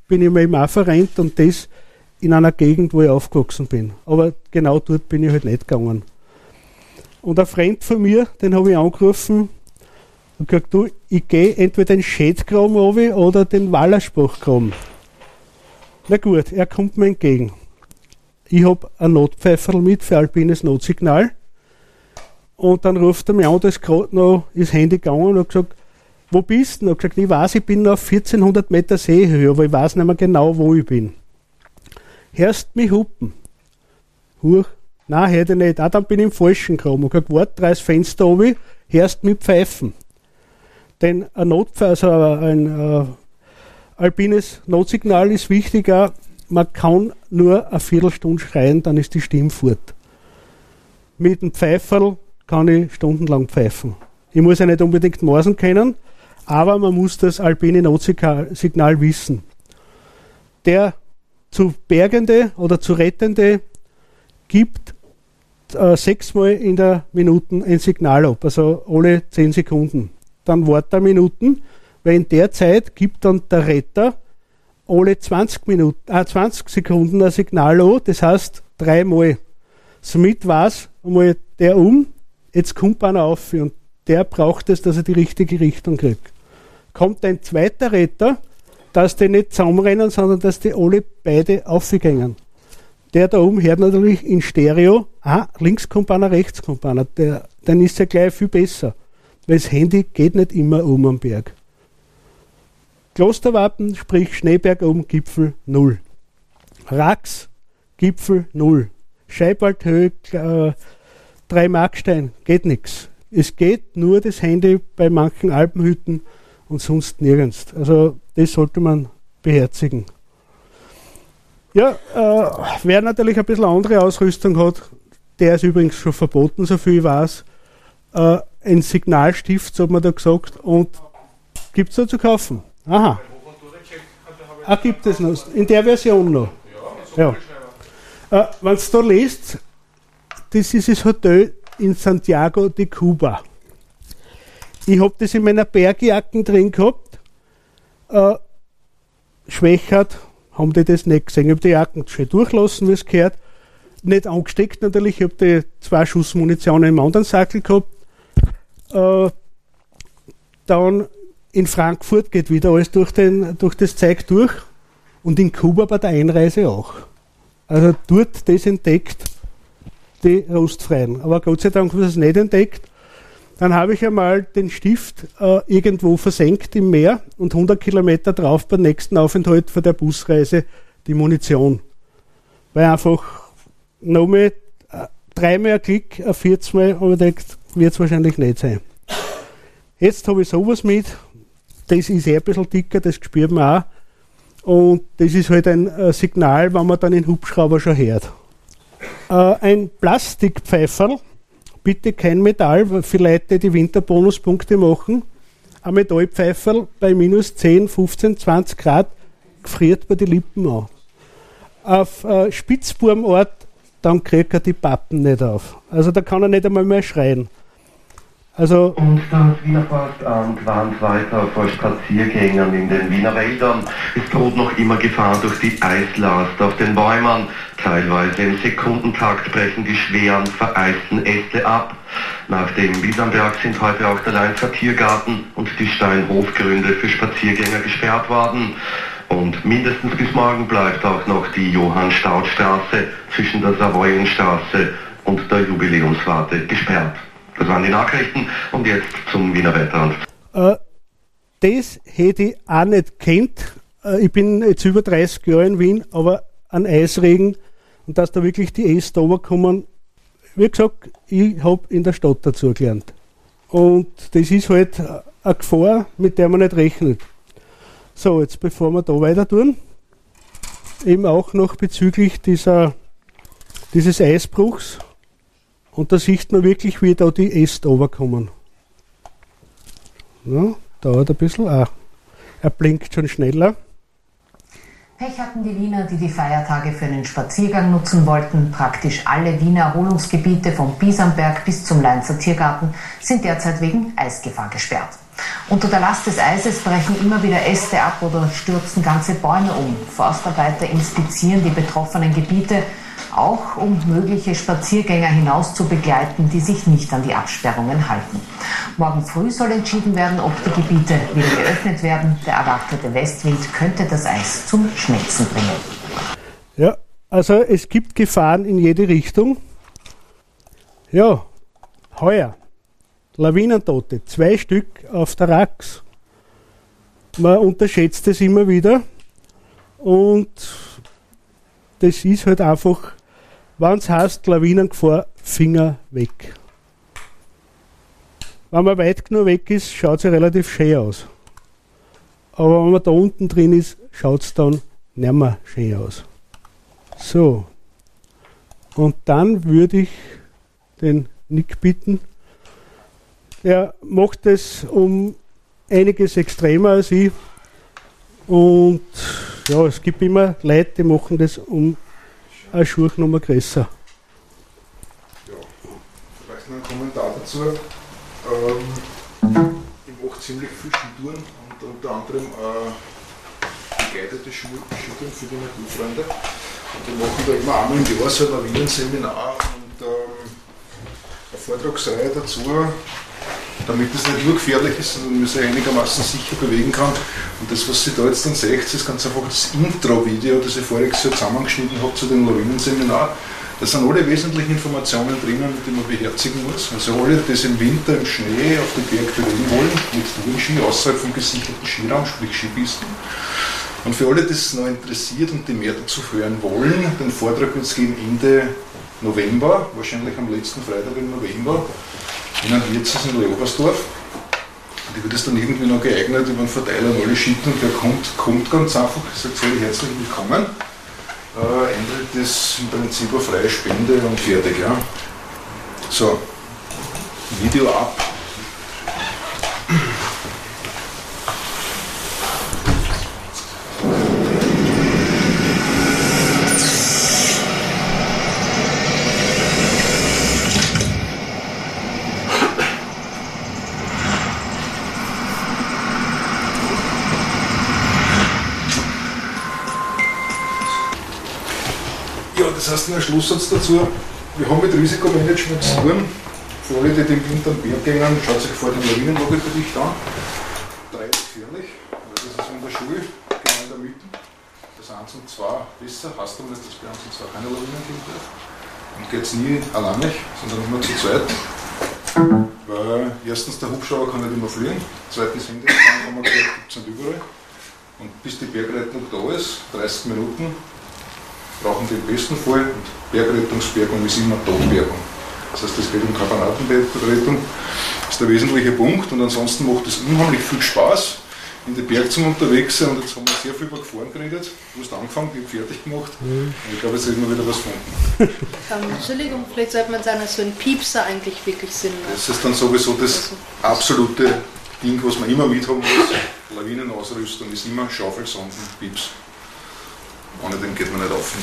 bin ich mir eben auch verrennt und das in einer Gegend, wo ich aufgewachsen bin. Aber genau dort bin ich halt nicht gegangen. Und ein Freund von mir, den habe ich angerufen und gesagt, du, ich gehe entweder den Schädgraben runter oder den Wallersbachgraben. Na gut, er kommt mir entgegen. Ich habe ein Notpfeiferl mit für alpines Notsignal. Und dann ruft er mich an, da ist gerade noch das Handy gegangen und hat gesagt, wo bist du? Und ich habe gesagt, ich weiß, ich bin noch auf 1400 Meter Seehöhe, aber ich weiß nicht mehr genau, wo ich bin. Hörst mich hupen? Huch, nein, hör dich nicht. Ah, dann bin ich im falschen Graben. Und ich habe gesagt, warte, drei das Fenster runter, hörst mich pfeifen. Denn ein Notpfeifer, also ein alpines Notsignal ist wichtig auch, man kann nur eine Viertelstunde schreien, dann ist die Stimme fort. Mit dem Pfeiferl kann ich stundenlang pfeifen. Ich muss ja nicht unbedingt Morsen kennen, aber man muss das alpine Notsignal wissen. Der zu Bergende oder zu Rettende gibt 6-mal in der Minute ein Signal ab, also alle 10 Sekunden. Dann wartet er Minuten, weil in der Zeit gibt dann der Retter alle 20 Sekunden ein Signal an, das heißt 3-mal. Somit weiß einmal der jetzt kommt einer auf und der braucht es, dass er die richtige Richtung kriegt. Kommt ein zweiter Retter, dass die nicht zusammenrennen, sondern dass die alle beide aufgehen. Der da oben hört natürlich in Stereo, links kommt einer, rechts kommt einer. Dann ist er gleich viel besser, weil das Handy geht nicht immer am Berg. Klosterwappen, sprich Schneeberg oben, Gipfel 0. Rax, Gipfel 0. Scheibwaldhöhe, 3 Markstein, geht nichts. Es geht nur das Handy bei manchen Alpenhütten und sonst nirgends. Also das sollte man beherzigen. Ja, wer natürlich ein bisschen andere Ausrüstung hat, der ist übrigens schon verboten, so viel ich weiß. Ein Signalstift, so hat man da gesagt, und gibt es da zu kaufen. Aha. Gibt es noch. In der Version noch. Ja. Wenn du da liest, das ist das Hotel in Santiago de Cuba. Ich habe das in meiner Bergjacken drin gehabt. Schwächert haben die das nicht gesehen. Ich habe die Jacken schön durchlassen, wie es gehört. Nicht angesteckt natürlich. Ich habe die 2 Schuss Munition im anderen Sackel gehabt. Dann in Frankfurt geht wieder alles durch das Zeug durch und in Kuba bei der Einreise auch. Also dort das entdeckt, die Rostfreien. Aber Gott sei Dank habe ich es nicht entdeckt. Dann habe ich einmal den Stift irgendwo versenkt im Meer und 100 Kilometer drauf beim nächsten Aufenthalt von der Busreise die Munition. Weil einfach nochmal 3-mal ein Klick, 40-mal, aber das wird es wahrscheinlich nicht sein. Jetzt habe ich sowas mit. Das ist ein bisschen dicker, das spürt man auch. Und das ist halt ein Signal, wenn man dann den Hubschrauber schon hört. Ein Plastikpfeiferl, bitte kein Metall, für Leute, die Winterbonuspunkte machen. Ein Metallpfeiferl bei minus 10, 15, 20 Grad gefriert bei die Lippen an. Auf Spitzburmort, dann kriegt er die Pappen nicht auf. Also da kann er nicht einmal mehr schreien. Also und das Wiener Forstamt warnt weiter vor Spaziergängern in den Wiener Wäldern. Es droht noch immer Gefahr durch die Eislast auf den Bäumen. Teilweise im Sekundentakt brechen die schweren, vereisten Äste ab. Nach dem Bisamberg sind heute auch der Leinzer Tiergarten und die Steinhofgründe für Spaziergänger gesperrt worden. Und mindestens bis morgen bleibt auch noch die Johann-Staud-Straße zwischen der Savoyenstraße und der Jubiläumswarte gesperrt. Das waren die Nachrichten und jetzt zum Wiener Wetter. Das hätte ich auch nicht gekannt. Ich bin jetzt über 30 Jahre in Wien, aber an Eisregen und dass da wirklich die Äste runterkommen, wie gesagt, ich habe in der Stadt dazu gelernt. Und das ist halt eine Gefahr, mit der man nicht rechnet. So, jetzt bevor wir da weiter tun, eben auch noch bezüglich dieses Eisbruchs. Und da sieht man wirklich, wie da die Äste runterkommen. Ja, dauert ein bisschen. Er blinkt schon schneller. Pech hatten die Wiener, die die Feiertage für einen Spaziergang nutzen wollten. Praktisch alle Wiener Erholungsgebiete vom Bisamberg bis zum Leinzer Tiergarten sind derzeit wegen Eisgefahr gesperrt. Unter der Last des Eises brechen immer wieder Äste ab oder stürzen ganze Bäume um. Forstarbeiter inspizieren die betroffenen Gebiete, auch um mögliche Spaziergänger hinaus zu begleiten, die sich nicht an die Absperrungen halten. Morgen früh soll entschieden werden, ob die Gebiete wieder geöffnet werden. Der erwartete Westwind könnte das Eis zum Schmelzen bringen. Ja, also es gibt Gefahren in jede Richtung. Ja, heuer Lawinentote, 2 Stück auf der Rax. Man unterschätzt es immer wieder und das ist halt einfach, wenn es heißt, Lawinengefahr, Finger weg. Wenn man weit genug weg ist, schaut es ja relativ schön aus. Aber wenn man da unten drin ist, schaut es dann nicht mehr schön aus. So. Und dann würde ich den Nick bitten, er macht es um einiges extremer als ich. Und ja, es gibt immer Leute, die machen das um eine Schuchnummer größer. Ja, vielleicht noch ein Kommentar dazu. Ich mache ziemlich viel Skitouren und unter anderem begleitete Skitouren für die Naturfreunde. Und die machen da immer einmal im Jahr so ein Lawinenseminar und eine Vortragsreihe dazu, damit es nicht nur gefährlich ist, sondern man sich einigermaßen sicher bewegen kann. Und das, was Sie da jetzt dann seht, ist ganz einfach das Intro-Video, das ich voriges Jahr zusammengeschnitten habe zu dem Lawinenseminar. Da sind alle wesentlichen Informationen drinnen, die man beherzigen muss. Also alle, die es im Winter im Schnee auf den Berg bewegen wollen, mit Tourenski außerhalb vom gesicherten Skiraum, sprich Skipisten. Und für alle, die es noch interessiert und die mehr dazu hören wollen, den Vortrag wird es geben Ende November, wahrscheinlich am letzten Freitag im November, in einem Wirtshaus in Leobersdorf. Und ich würde es dann irgendwie noch geeignet über einen Verteiler an alle schicken und der kommt ganz einfach, ich sage sehr herzlich willkommen. Eintritt ist im Prinzip eine freie Spende und fertig. Ja. So, Video ab. Das heißt, ein Schlusssatz dazu, wir haben mit Risikomanagement zu tun. Für alle, die den Winter am Berg gehen, schaut sich vor den Lawinenlagebericht an. 3 ist gefährlich, weil das ist in der Schule, genau in der Mitte. Das 1 und 2 besser, heißt aber nicht, dass bei 1 und 2 keine Lawinen geben wird. Und geht es nie alleine, sondern immer zu zweit. Weil erstens der Hubschrauber kann nicht immer fliegen, zweitens Handyempfang haben wir gehört, gibt es nicht überall. Und bis die Bergrettung da ist, 30 Minuten, brauchen die im besten Fall und Bergrettungsbergung ist immer Totbergung. Das heißt, es geht um Granatenrettung, das ist der wesentliche Punkt und ansonsten macht es unheimlich viel Spaß, in den Berg zum unterwegs sein und jetzt haben wir sehr viel über Gefahren geredet. Du hast angefangen, ich habe fertig gemacht und ich glaube, jetzt reden wir wieder was von. Entschuldigung, vielleicht sollte man sagen, dass so ein Piepser eigentlich wirklich Sinn macht. Das ist dann sowieso das absolute Ding, was man immer mithaben muss. Lawinenausrüstung ist immer Schaufel, Sonden, Pieps. Ohne den geht man nicht auf.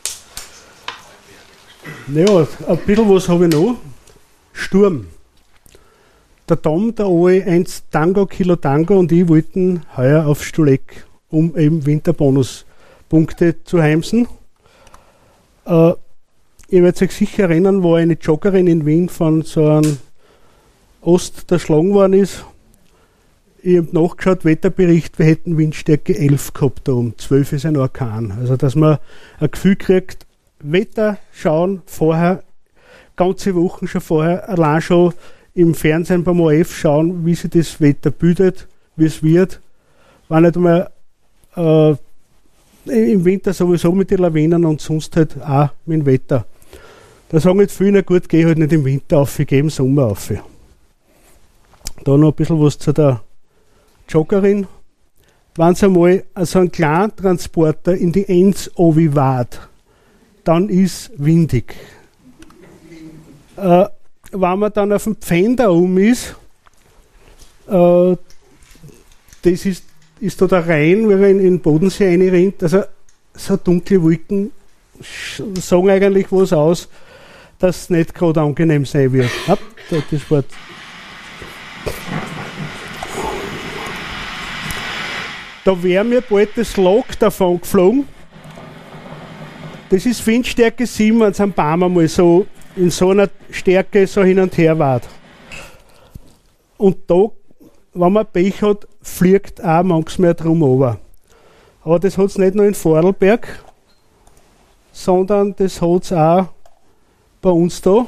Naja, ein bisschen was habe ich noch. Sturm. Der Tom, der OE1 Tango, Kilo Tango und ich wollten heuer auf Stuleck, um eben Winterbonuspunkte zu heimsen. Ihr werdet euch sicher erinnern, wo eine Joggerin in Wien von so einem Ost erschlagen worden ist. Ich habe nachgeschaut, Wetterbericht, wir hätten Windstärke 11 gehabt da um 12 ist ein Orkan. Also, dass man ein Gefühl kriegt, Wetter schauen vorher, ganze Wochen schon vorher, allein schon im Fernsehen beim ORF schauen, wie sich das Wetter bildet, wie es wird. War nicht einmal im Winter sowieso mit den Lawinen und sonst halt auch mit dem Wetter. Da sagen jetzt viele, na gut, geh halt nicht im Winter auf, ich gehe im Sommer auf. Da noch ein bisschen was zu der Joggerin. Wenn es einmal so einen kleinen Transporter in die Enz wart, dann ist windig. Wenn man dann auf dem Pfänder ist, das ist da der Rhein, wenn man in den Bodensee reinrennt, also so dunkle Wolken sagen eigentlich was aus, dass es nicht gerade angenehm sein wird. Das war Da wäre mir bald das Log davon geflogen. Das ist Windstärke 7, wenn es am Baum einmal so in so einer Stärke so hin und her wart. Und da, wenn man Pech hat, fliegt auch manchmal drum runter. Aber das hat es nicht nur in Vorarlberg, sondern das hat es auch bei uns da.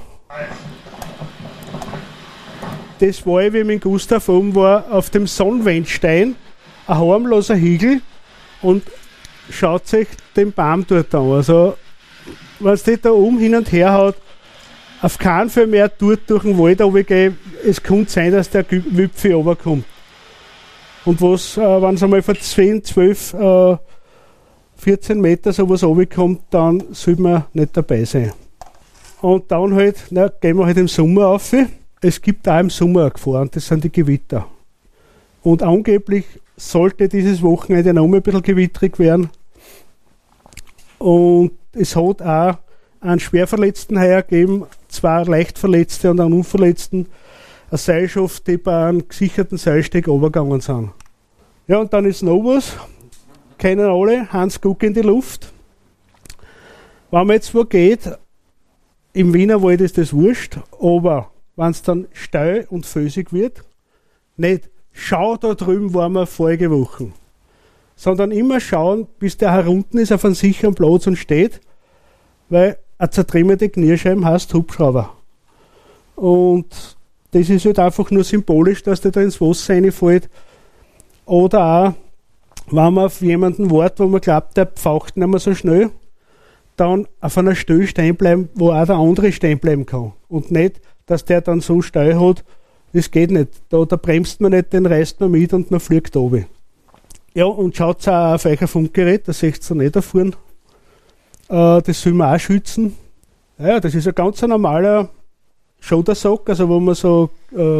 Das war ich, wie ich mit Gustav oben war, auf dem Sonnenwendstein, ein harmloser Hügel, und schaut sich den Baum dort an. Also, wenn es da oben hin und her hat, auf keinen Fall mehr dort durch den Wald runtergehen. Es könnte sein, dass der Wipfel runterkommt. Und was, wenn es einmal von 10, 12, 14 Meter sowas runterkommt, dann sollte man nicht dabei sein. Und dann halt, gehen wir halt im Sommer rauf. Es gibt auch im Sommer eine Gefahr, und das sind die Gewitter. Und angeblich sollte dieses Wochenende noch mal ein bisschen gewitterig werden. Und es hat auch einen Schwerverletzten heuer gegeben, 2 Leichtverletzte und einen Unverletzten, eine Seilschaft, die bei einem gesicherten Seilsteg runtergegangen sind. Ja, und dann ist noch was, kennen alle, Hans Guck in die Luft. Wenn man jetzt wo geht, im Wienerwald ist das wurscht, aber wenn es dann steil und felsig wird, nicht schau da drüben waren wir vorige Woche, sondern immer schauen, bis der herunten ist auf einem sicheren Platz und steht, weil eine zertrümmerte Kniescheibe heißt Hubschrauber. Und das ist halt einfach nur symbolisch, dass der da ins Wasser reinfällt. Oder auch, wenn man auf jemanden wartet, wo man glaubt, der pfaucht nicht mehr so schnell, dann auf einer Stelle stehen bleiben, wo auch der andere stehen bleiben kann. Und nicht, dass der dann so steil hat, das geht nicht. Da bremst man nicht, den reißt man mit und man fliegt runter. Ja, und schaut auch auf euer Funkgerät, das seht ihr nicht da vorne. Das soll man auch schützen. Ja, das ist ein ganz normaler Schultersack, also wo man so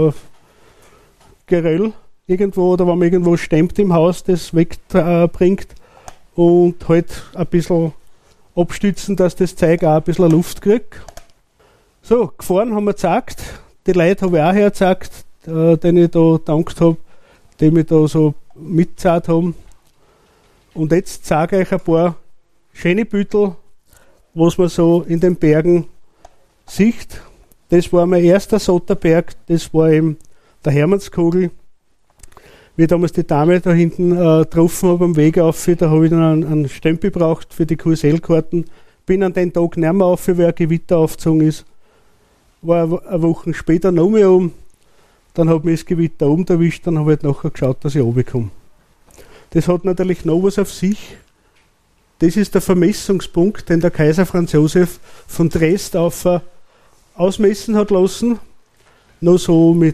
Geröll irgendwo oder wenn man irgendwo stemmt im Haus, das wegbringt und halt ein bisschen abstützen, dass das Zeug auch ein bisschen Luft kriegt. So, Gefahren haben wir gezeigt. Die Leute habe ich auch hergezeigt, denen ich da gedankt habe, die mich da so mitgezahlt haben. Und jetzt zeige ich euch ein paar schöne Büttel, was man so in den Bergen sieht. Das war mein erster Sotterberg, das war eben der Hermannskogel. Wie ich damals die Dame da hinten getroffen habe am Weg auf, da habe ich dann einen Stempel gebraucht für die QSL-Karten. Bin an den Tag nicht mehr auf, weil ein Gewitter aufgezogen ist. War eine Woche später noch mehr oben. Dann hat mich das Gewitter oben erwischt, dann habe ich halt nachher geschaut, dass ich runterkomme. Das hat natürlich noch was auf sich. Das ist der Vermessungspunkt, den der Kaiser Franz Josef von Dresd auf ausmessen hat lassen. Noch so mit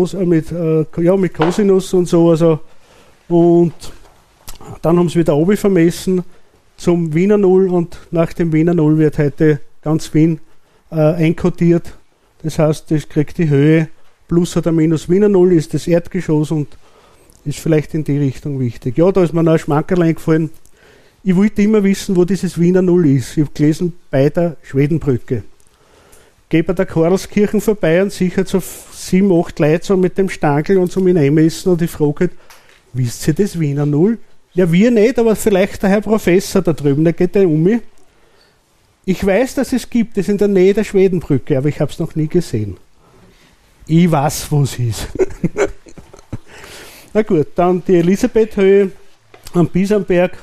Cosinus und so. Also. Und dann haben sie wieder runter vermessen zum Wiener Null, und nach dem Wiener Null wird heute ganz Wien einkodiert. Das heißt, das kriegt die Höhe plus oder minus Wiener Null, ist das Erdgeschoss und ist vielleicht in die Richtung wichtig. Ja, da ist mir noch ein Schmankerl eingefallen. Ich wollte immer wissen, wo dieses Wiener Null ist. Ich habe gelesen, bei der Schwedenbrücke. Gehe bei der Karlskirchen vorbei und sicher so 7, 8 Leute so mit dem Stangel und so mit einmessen, und ich frage halt, wisst ihr das Wiener Null? Ja, wir nicht, aber vielleicht der Herr Professor da drüben, der geht da um mich. Ich weiß, dass es gibt, das ist in der Nähe der Schwedenbrücke, aber ich habe es noch nie gesehen. Ich weiß, wo es ist. Na gut, dann die Elisabethhöhe am Bisamberg.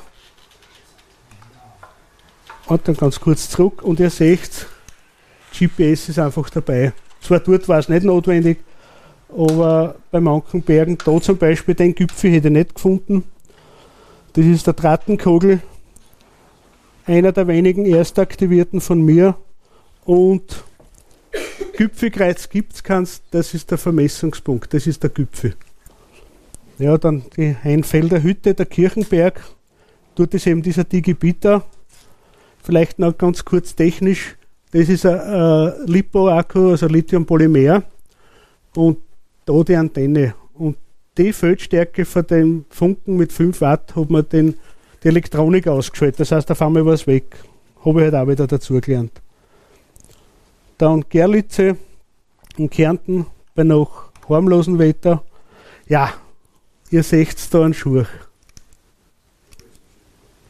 Und dann ganz kurz zurück, und ihr seht, GPS ist einfach dabei. Zwar dort war es nicht notwendig, aber bei manchen Bergen, da zum Beispiel den Gipfel hätte ich nicht gefunden. Das ist der Drattenkogel, einer der wenigen Erstaktivierten von mir. Und Gipfelkreuz gibt es keins, das ist der Vermessungspunkt, das ist der Gipfel. Ja, dann die Heinfelder Hütte, der Kirchenberg, dort ist eben dieser Digibiter. Vielleicht noch ganz kurz technisch, das ist ein LiPo-Akku, also Lithium-Polymer, und da die Antenne. Und die Feldstärke von dem Funken mit 5 Watt hat man die Elektronik ausgeschaltet. Das heißt, auf einmal war es weg. Habe ich halt auch wieder dazu gelernt. Dann Gerlitze in Kärnten bei noch harmlosem Wetter. Ja, ihr seht da einen Schurch.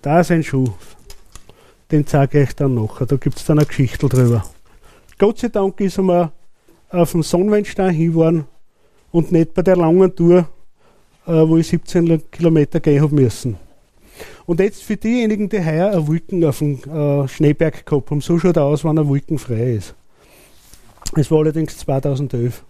Da ist ein Schuh. Den zeige ich euch dann nachher. Da gibt es dann eine Geschichte drüber. Gott sei Dank ist er auf dem Sonnenweinstein hingefahren und nicht bei der langen Tour, wo ich 17 Kilometer gehen habe müssen. Und jetzt für diejenigen, die heuer eine Wolken auf dem Schneeberg gehabt haben, so schaut er aus, wenn er wolkenfrei ist. Es war allerdings 2011.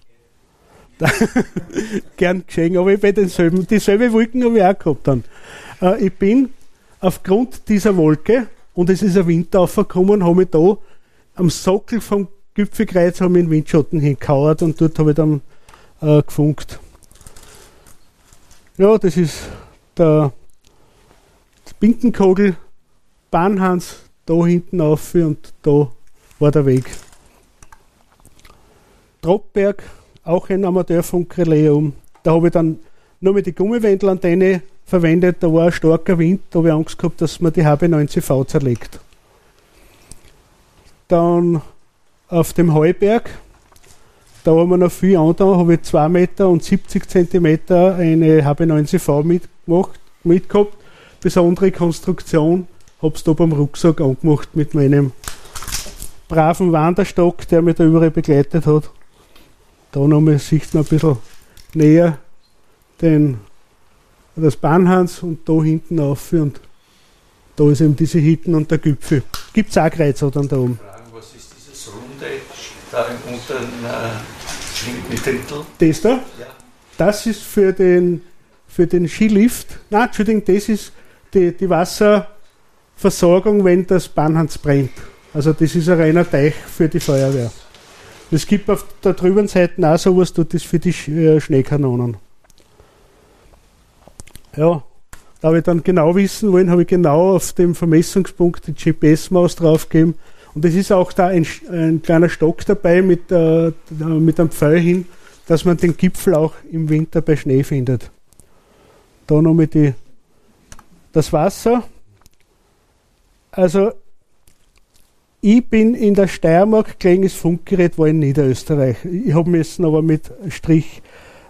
Gern geschehen, aber ich bin dieselbe Wolken habe ich auch gehabt dann. Ich bin aufgrund dieser Wolke, und es ist ein Winter aufgekommen, habe ich da am Sockel vom Gipfelkreuz in den Windschatten hingekauert und dort habe ich dann gefunkt. Ja, das ist der Binkenkogel, Bahnhans, da hinten auf und da war der Weg. Troppberg, auch ein Amateurfunkrelais. Da habe ich dann nur mit die Gummiwendelantenne verwendet, da war ein starker Wind, da habe ich Angst gehabt, dass man die HB90V zerlegt. Dann auf dem Heuberg, da haben wir noch viel andere, habe ich 2 Meter und 70 Zentimeter eine HB90V mitgehabt, besondere Konstruktion, habe es da beim Rucksack angemacht mit meinem braven Wanderstock, der mich da überall begleitet hat. Da nochmal sieht man ein bisschen näher das Bahnhans und da hinten auf und da ist eben diese Hitten und der Gipfel. Gibt es auch Kreuzer dann da oben? Was ist dieses Runde da unten mit dem Drittel? Das da? Ja. Das ist für den Skilift. Nein, Entschuldigung, das ist die Wasserversorgung, wenn das Bahnhans brennt. Also das ist ein reiner Teich für die Feuerwehr. Es gibt auf der drüben Seite auch sowas, tut das für die Schneekanonen. Ja, da habe ich dann genau wissen wollen, habe ich genau auf dem Vermessungspunkt die GPS-Maus draufgegeben. Und es ist auch da ein kleiner Stock dabei mit einem Pfeil hin, dass man den Gipfel auch im Winter bei Schnee findet. Da noch mit das Wasser. Also ich bin in der Steiermark gelegen, das Funkgerät war in Niederösterreich. Ich habe müssen aber mit Strich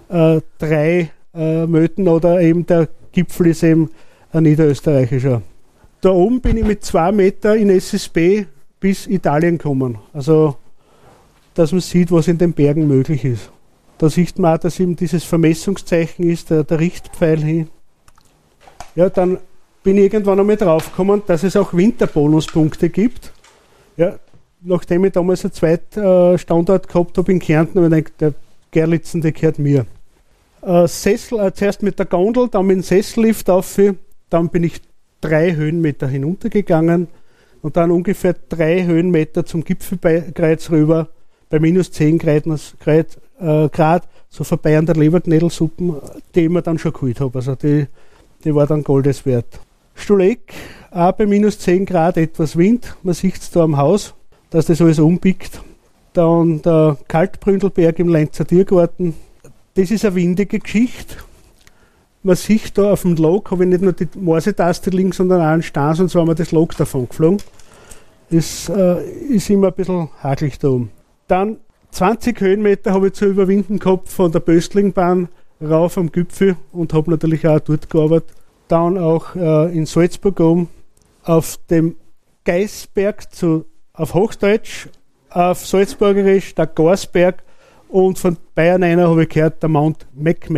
3 Möten oder eben der Gipfel ist eben ein niederösterreichischer. Da oben bin ich mit 2 Meter in SSB bis Italien gekommen. Also, dass man sieht, was in den Bergen möglich ist. Da sieht man auch, dass eben dieses Vermessungszeichen ist, der Richtpfeil hin. Ja, dann bin ich irgendwann einmal draufgekommen, dass es auch Winterbonuspunkte gibt. Ja, nachdem ich damals einen zweiten Standort gehabt habe in Kärnten, habe ich gedacht, der Gerlitzen, der gehört mir. Zuerst mit der Gondel, dann mit dem Sessellift auf, dann bin ich 3 Höhenmeter hinuntergegangen und dann ungefähr 3 Höhenmeter zum Gipfelkreuz rüber, bei minus 10 Grad, so vorbei an der Leberknädelsuppen, die ich mir dann schon geholt habe. Also die war dann Goldes wert. Stuleck, auch bei minus 10 Grad etwas Wind, man sieht es da am Haus, dass das alles umbiegt. Dann der Kaltbründelberg im Lenzer Tiergarten. Das ist eine windige Geschichte. Man sieht da auf dem Log, habe ich nicht nur die Morsetaste liegen, sondern auch einen Stein, sonst war mir das Log davon geflogen. Es ist immer ein bisschen hakelig da oben. Dann 20 Höhenmeter habe ich zu überwinden gehabt von der Böstlingbahn rauf am Gipfel und habe natürlich auch dort gearbeitet. Dann auch in Salzburg oben auf dem Geißberg auf Hochdeutsch, auf Salzburgerisch der Garsberg und von Bayern einer habe ich gehört, der Mount Mac.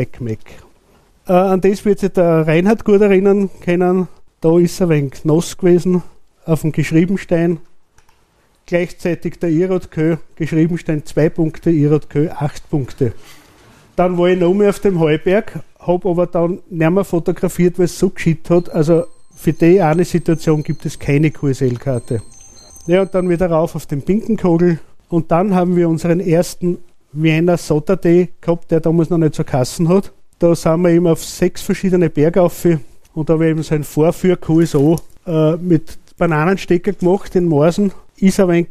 An das wird sich der Reinhard gut erinnern können. Da ist er ein wenig nass gewesen, auf dem Geschriebenstein. Gleichzeitig der Irotkö, Geschriebenstein 2 Punkte, Irotkö 8 Punkte. Dann war ich noch mehr auf dem Heuberg, habe aber dann nicht mehr fotografiert, weil es so geschieht hat. Also für die eine Situation gibt es keine QSL-Karte. Ja, und dann wieder rauf auf den Binkenkogel. Und dann haben wir unseren ersten Vienna Saturday gehabt, der damals noch nicht so Kassen hat. Da sind wir eben auf 6 verschiedene Berge rauf und da habe ich eben so ein Vorführ-QSO mit Bananenstecker gemacht in Morsen. Ist ein wenig,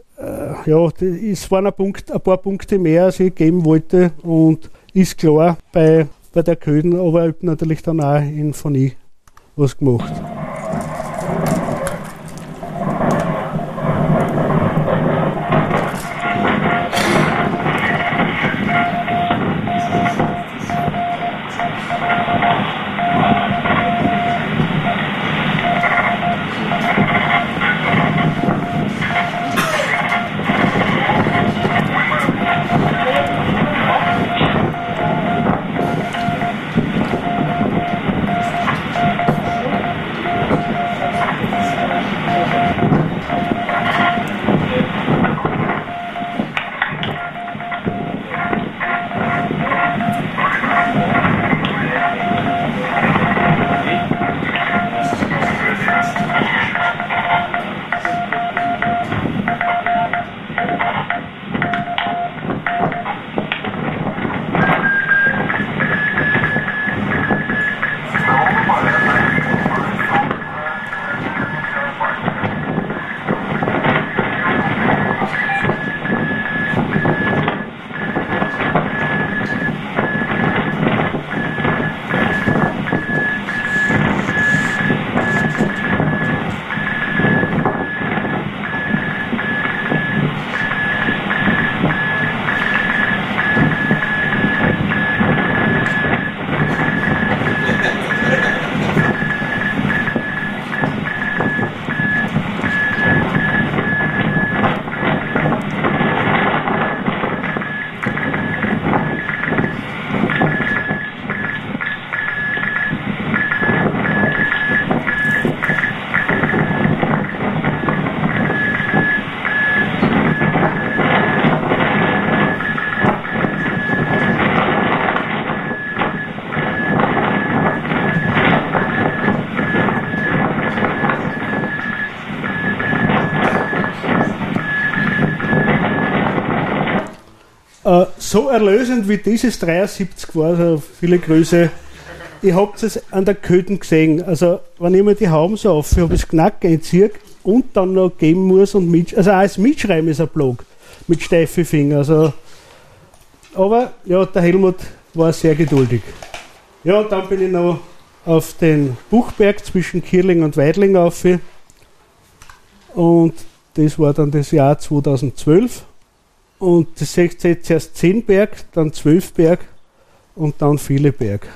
es waren ein paar Punkte mehr, als ich geben wollte und ist klar bei der Köden, aber ich habe natürlich dann auch in Phonie was gemacht. So erlösend wie dieses 73 war, also viele Grüße. Ich habe es an der Köten gesehen. Also, wenn ich mir die Hauben so auf, habe ich es knackt einziehe und dann noch geben muss und also auch als Mitschreiben ist ein Blog mit steifen Fingern. Also, aber ja, der Helmut war sehr geduldig. Ja, dann bin ich noch auf den Buchberg zwischen Kierling und Weidling rauf. Und das war dann das Jahr 2012. Und das seht ihr zuerst 10 Berg, dann 12 Berg und dann viele Berg.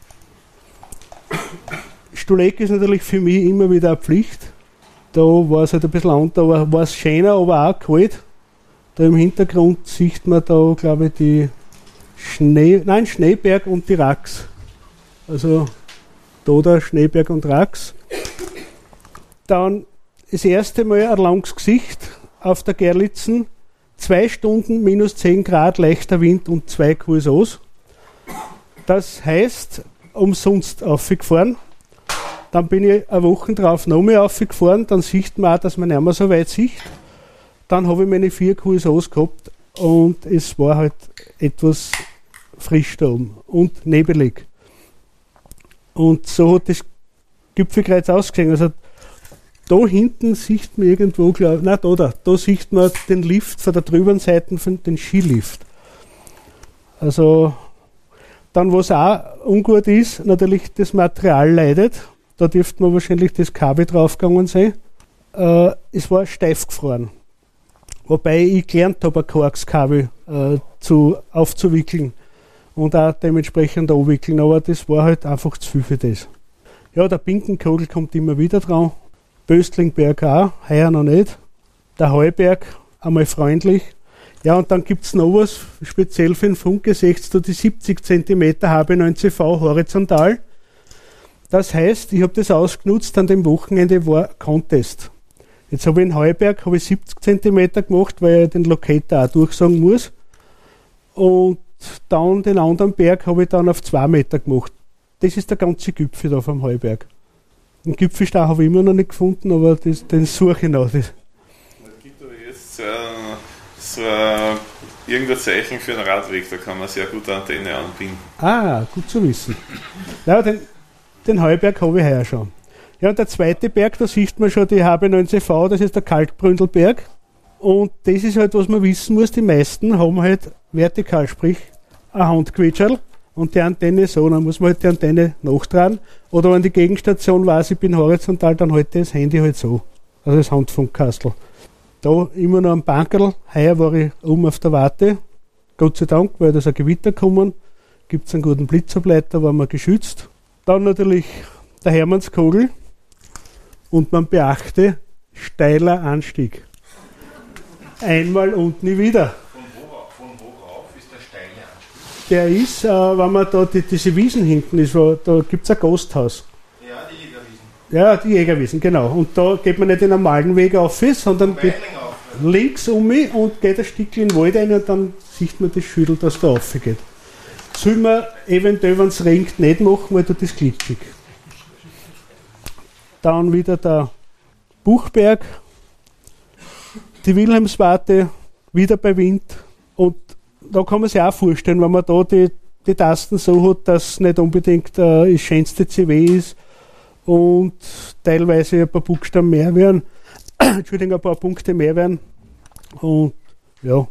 Stulek ist natürlich für mich immer wieder eine Pflicht. Da war es halt ein bisschen anders, da war es schöner, aber auch kalt. Da im Hintergrund sieht man da, glaube ich, die Schneeberg und die Rax. Also da der Schneeberg und Rax. Dann das erste Mal ein langes Gesicht auf der Gerlitzen. 2 Stunden, minus 10 Grad, leichter Wind und 2 QSOs. Das heißt, umsonst aufgefahren. Dann bin ich eine Woche drauf noch mehr aufgefahren. Dann sieht man auch, dass man nicht mehr so weit sieht. Dann habe ich meine 4 QSOs gehabt und es war halt etwas frisch da oben und nebelig. Und so hat das Gipfelkreuz ausgesehen. Also da hinten sieht man irgendwo, da sieht man den Lift von der drüben Seite, von den Skilift. Also dann, was auch ungut ist, natürlich das Material leidet. Da dürfte man wahrscheinlich das Kabel draufgegangen sein. Es war steif gefroren. Wobei ich gelernt habe, ein Koaxkabel aufzuwickeln und auch dementsprechend anwickeln, aber das war halt einfach zu viel für das. Ja, der Pinkenkogel kommt immer wieder dran. Böstlingberg auch, heuer noch nicht. Der Heuberg, einmal freundlich. Ja, und dann gibt es noch was, speziell für den Funke, seht ihr die 70 cm HB9CV horizontal. Das heißt, ich habe das ausgenutzt, an dem Wochenende war Contest. Jetzt habe ich in Heuberg 70 cm gemacht, weil ich den Locator auch durchsagen muss. Und dann den anderen Berg habe ich dann auf 2 Meter gemacht. Das ist der ganze Gipfel da vom Heuberg. Den Gipfelstau habe ich immer noch nicht gefunden, aber den suche ich noch. Es gibt aber jetzt irgendein Zeichen für einen Radweg, da kann man sehr gut eine Antenne anbinden. Ah, gut zu wissen. Ja, den Heuberg habe ich heuer schon. Ja, und der zweite Berg, da sieht man schon die HB9CV, das ist der Kalkbründelberg. Und das ist halt, was man wissen muss, die meisten haben halt vertikal, sprich ein Handquetscherl. Und die Antenne so, dann muss man halt die Antenne nachtragen. Oder wenn die Gegenstation weiß, ich bin horizontal, dann halte ich das Handy halt so. Also das Handfunkkastel. Da immer noch am Bankerl. Heuer war ich oben auf der Warte. Gott sei Dank, weil da ist ein Gewitter gekommen. Gibt es einen guten Blitzableiter, waren wir geschützt. Dann natürlich der Hermannskogel. Und man beachte, steiler Anstieg. Einmal und nie wieder. Der ist, wenn man da diese Wiesen hinten ist, da gibt es ein Gasthaus. Ja, die Jägerwiesen. Ja, die Jägerwiesen, genau. Und da geht man nicht den normalen Weg auf, sondern geht links um mich und geht ein Stückchen in den Wald rein und dann sieht man das Schüttel, das da rauf geht. Soll man eventuell, wenn es regnet, nicht machen, weil da das glitschig. Dann wieder der Buchberg, die Wilhelmswarte, wieder bei Wind und da kann man sich auch vorstellen, wenn man da die Tasten so hat, dass es nicht unbedingt das schönste CW ist und teilweise ein paar Buchstaben mehr werden, ein paar Punkte mehr werden. Und ja.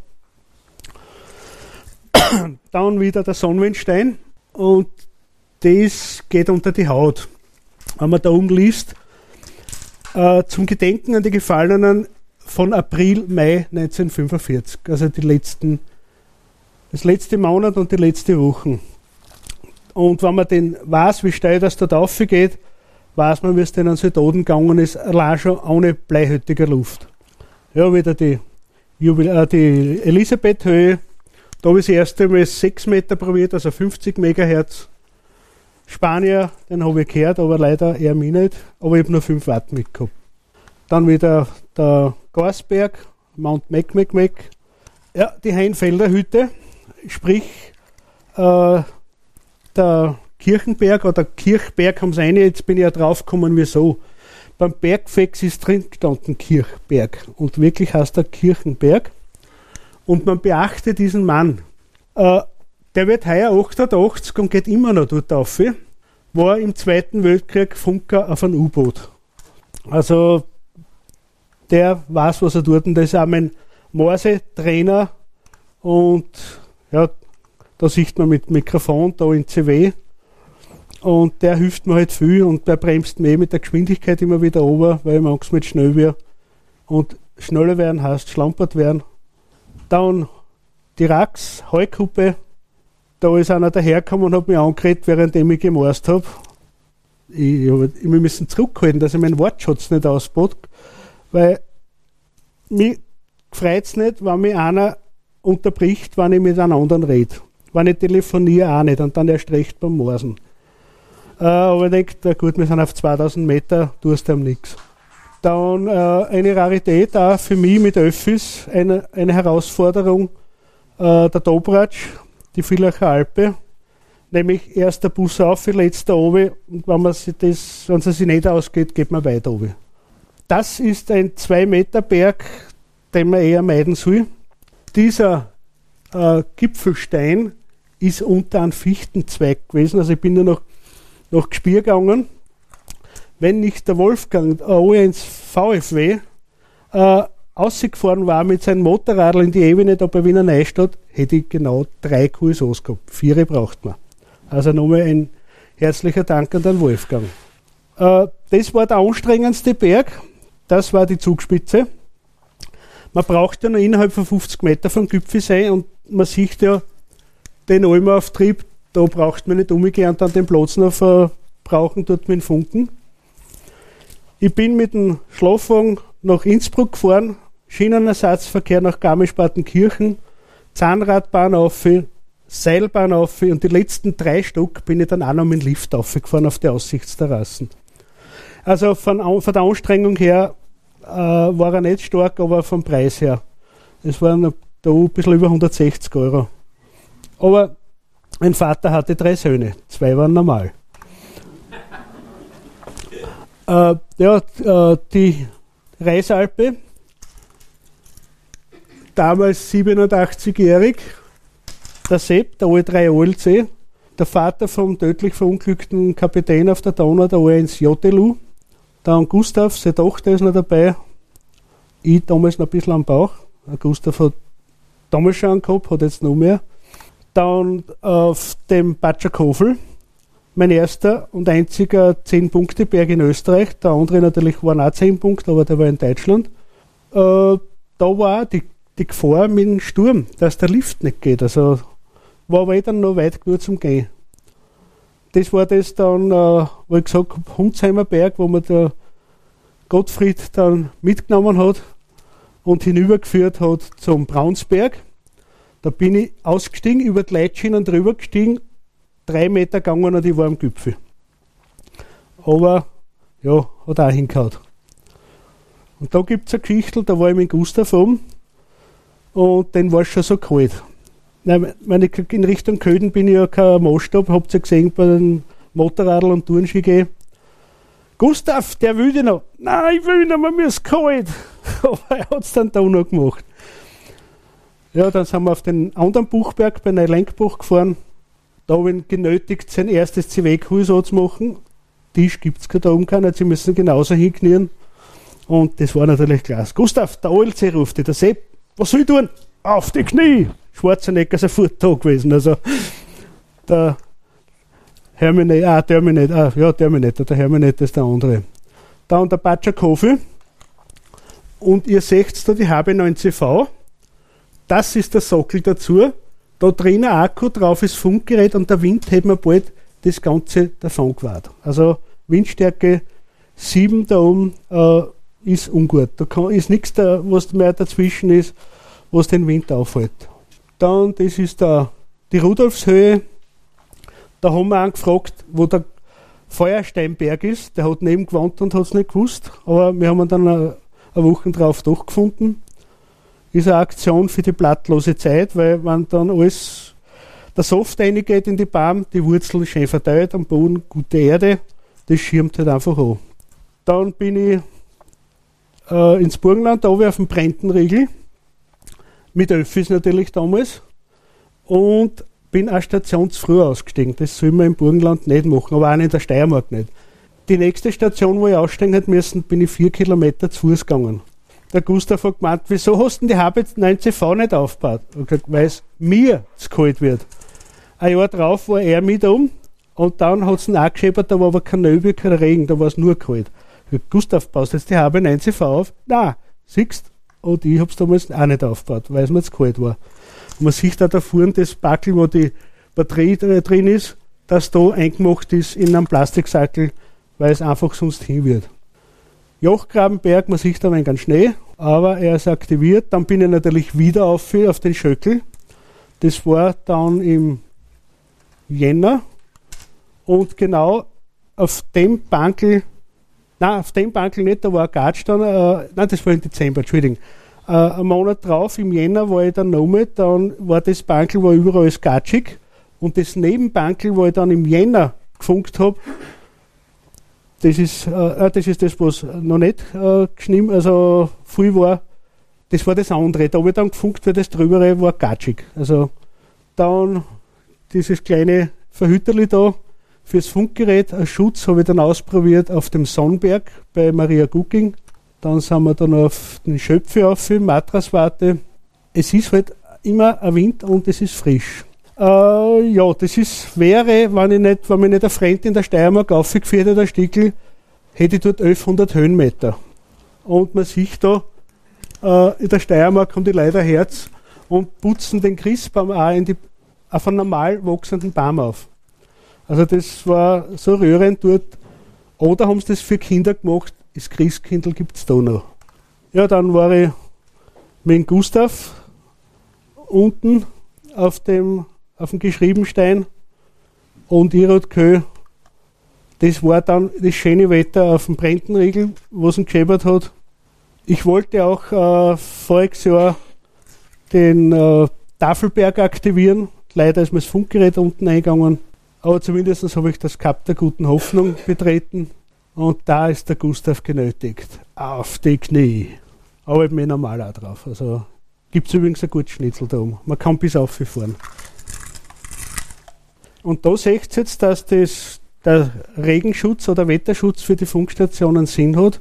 Dann wieder der Sonnenwindstein und das geht unter die Haut. Wenn man da oben liest, zum Gedenken an die Gefallenen von April, Mai 1945, also das letzte Monat und die letzte Woche. Und wenn man den weiß, wie steil das dort aufgeht, weiß man, wie es denen an Soldaten gegangen ist, allein schon ohne bleihütiger Luft. Ja, wieder die Elisabethhöhe. Da habe ich das erste Mal 6 Meter probiert, also 50 MHz. Spanier, den habe ich gehört, aber leider eher mich nicht. Aber ich habe nur 5 Watt mitgehabt. Dann wieder der Garsberg, Mount Mac. Ja, die Heinfelder Hütte. Sprich, der Kirchenberg oder Kirchberg haben sie eine, jetzt bin ich ja drauf gekommen, wieso. Beim Bergfex ist drin gestanden Kirchberg und wirklich heißt er Kirchenberg. Und man beachte diesen Mann, Der wird heuer 88 und geht immer noch dort rauf. War im Zweiten Weltkrieg Funker auf einem U-Boot. Also der weiß, was er tut. Und das ist auch mein Morse-Trainer. Und ja, da sieht man mit Mikrofon da in CW. Und der hilft mir halt viel und der bremst mir mit der Geschwindigkeit immer wieder runter, weil ich manchmal nicht schnell wird. Und schneller werden heißt schlampert werden. Dann die Rax, Heugruppe. Da ist einer dahergekommen und hat mich angeredet, während ich gemorst habe. Wir müssen zurückhalten, dass ich meinen Wortschatz nicht ausbaut, weil mich freut es nicht, wenn mich einer unterbricht, wenn ich mit einem anderen rede. Wenn ich telefoniere, auch nicht und dann erst recht beim Morsen. Aber ich denke, na gut, wir sind auf 2000 Meter, tust du nichts. Dann eine Rarität auch für mich mit Öffis, eine Herausforderung, der Dobratsch, die Villacher Alpe, nämlich erst der Bus auf, letzter runter, und wenn es sich nicht ausgeht, geht man weiter runter. Das ist ein 2-Meter-Berg, den man eher meiden soll. Dieser Gipfelstein ist unter einem Fichtenzweig gewesen, also ich bin nur nach Gspier gegangen. Wenn nicht der Wolfgang ins VfW ausgefahren war mit seinem Motorradl in die Ebene da bei Wiener Neustadt, hätte ich genau 3 QSOs gehabt. 4 braucht man. Also nochmal ein herzlicher Dank an den Wolfgang. Das war der anstrengendste Berg. Das war die Zugspitze. Man braucht ja noch innerhalb von 50 Meter vom Gipfel sein und man sieht ja den Almauftrieb, da braucht man nicht umgehen und dann den Platz noch verbrauchen dort mit dem Funken. Ich bin mit dem Schlafwagen nach Innsbruck gefahren, Schienenersatzverkehr nach Garmisch-Partenkirchen, Zahnradbahn auf, Seilbahn auf und die letzten 3 Stück bin ich dann auch noch mit dem Lift aufgefahren auf die Aussichtsterrassen. Also von der Anstrengung her war er nicht stark, aber vom Preis her. Es waren da ein bisschen über 160 €. Aber mein Vater hatte 3 Söhne, 2 waren normal. Die Reisalpe, damals 87-jährig, der Sepp, der O3 OLC, der Vater vom tödlich verunglückten Kapitän auf der Donau, der O1 Jotelu, dann Gustav, seine Tochter ist noch dabei, ich damals noch ein bisschen am Bauch, Gustav hat damals schon gehabt, hat jetzt noch mehr. Dann auf dem Batschakofel, mein erster und einziger 10-Punkte-Berg in Österreich. Der andere natürlich waren auch 10 Punkte, aber der war in Deutschland. Da war auch die Gefahr mit dem Sturm, dass der Lift nicht geht. Also war aber dann noch weit genug zum Gehen. Das war das dann, wo ich gesagt habe, Hundsheimer Berg, wo man der Gottfried dann mitgenommen hat und hinübergeführt hat zum Braunsberg. Da bin ich ausgestiegen, über die Leitschienen drüber gestiegen, 3 Meter gegangen und ich war am Gipfel. Aber, ja, hat auch hingehauen. Und da gibt es eine Geschichte, da war ich mit Gustav oben und den war es schon so kalt. Nein, in Richtung Köden bin ich ja kein Maßstab, habt ihr ja gesehen bei den Motorradl und Tourenski gehen. Gustav, der will dich noch. Nein, ich will nicht mehr, mir ist kalt. Aber er hat es dann da noch gemacht. Ja, dann sind wir auf den anderen Buchberg bei Neulenkbach gefahren. Da habe ich ihn genötigt, sein erstes CW-QSO zu machen. Tisch gibt es da oben keinen, sie müssen genauso hinknien. Und das war natürlich klasse. Gustav, der OLC ruft dich, der Sepp, was soll ich tun? Auf die Knie! Schwarzenegger ist sofort da gewesen. Also der Terminator, der Herminator ist der andere. Dann der Batschakofel. Und ihr seht da die HB9CV. Das ist der Sockel dazu. Da drin ein Akku, drauf ist Funkgerät und der Wind hat mir bald das Ganze davon gewahrt. Also Windstärke 7 da oben ist ungut. Da ist nichts, was mehr dazwischen ist, was den Wind aufhält. Dann, das ist die Rudolfshöhe. Da haben wir angefragt, wo der Feuersteinberg ist. Der hat neben gewohnt und hat es nicht gewusst. Aber wir haben ihn dann eine Woche drauf doch gefunden. Ist eine Aktion für die blattlose Zeit, weil wenn dann alles der Soft reingeht in die Baum, die Wurzel schön verteilt, am Boden gute Erde, das schirmt halt einfach an. Dann bin ich ins Burgenland, da auf dem Brentenriegel, mit Öffis natürlich damals. und bin eine Station zu früh ausgestiegen. Das soll man im Burgenland nicht machen, aber auch in der Steiermark nicht. Die nächste Station, wo ich aussteigen hätte müssen, bin ich 4 Kilometer zu Fuß gegangen. Der Gustav hat gemeint, wieso hast du die Habits 9CV nicht aufgebaut? Ich habe gesagt, weil es mir zu kalt wird. Ein Jahr drauf war er mit und dann hat es ihn auch geschäbert, da war aber kein Nebel, kein Regen, da war es nur kalt. Ich habe gesagt, Gustav, baust jetzt die Habe 9CV auf? Nein, siehst du? Und ich habe es damals auch nicht aufgebaut, weil es mir zu kalt war. Und man sieht da vorne das Backel, wo die Batterie drin ist, das da eingemacht ist in einem Plastiksackel, weil es einfach sonst hin wird. Jochgrabenberg, man sieht da ein wenig Schnee, aber er ist aktiviert. Dann bin ich natürlich wieder auf den Schöckel. Das war dann im Jänner. Und genau auf dem Bankel, nein, auf dem Bankel nicht, da war ein Gatsch dann, nein, das war im Dezember, Entschuldigung. Einen Monat drauf, im Jänner, war ich dann noch mit, dann war das Bankel, war überall alles gatschig. Und das Nebenbankel, wo ich dann im Jänner gefunkt habe, das ist das, was noch nicht geschnitten, also viel war. Das war das andere. Da habe ich dann gefunkt, weil das drübere war gatschig. Also dann dieses kleine Verhüterli da fürs Funkgerät, als Schutz, habe ich dann ausprobiert auf dem Sonnberg bei Maria Gucking. Dann sind wir dann auf den Schöpfe auf, Matraswarte. Es ist halt immer ein Wind und es ist frisch. Ja, das wäre, wenn mich nicht ein Freund in der Steiermark aufgeführt hätte, der Stickel, hätte ich dort 1100 Höhenmeter. Und man sieht da, in der Steiermark haben die Leute ein Herz und putzen den Christbaum auch auf einen normal wachsenden Baum auf. Also das war so rührend dort. Oder haben sie das für Kinder gemacht, das Christkindl gibt es da noch. Ja, dann war ich mit dem Gustav unten auf dem Geschriebenstein und Irotkö. Das war dann das schöne Wetter auf dem Brentenriegel, was ihn geschäbert hat. Ich wollte auch voriges Jahr den Tafelberg aktivieren. Leider ist mir das Funkgerät unten eingegangen. Aber zumindest habe ich das Kap der guten Hoffnung betreten. Und da ist der Gustav genötigt. Auf die Knie. Aber ich bin normal auch drauf. Also gibt es übrigens ein gutes Schnitzel da oben. Man kann bis auffahren. Und da seht ihr jetzt, dass der Regenschutz oder Wetterschutz für die Funkstationen Sinn hat.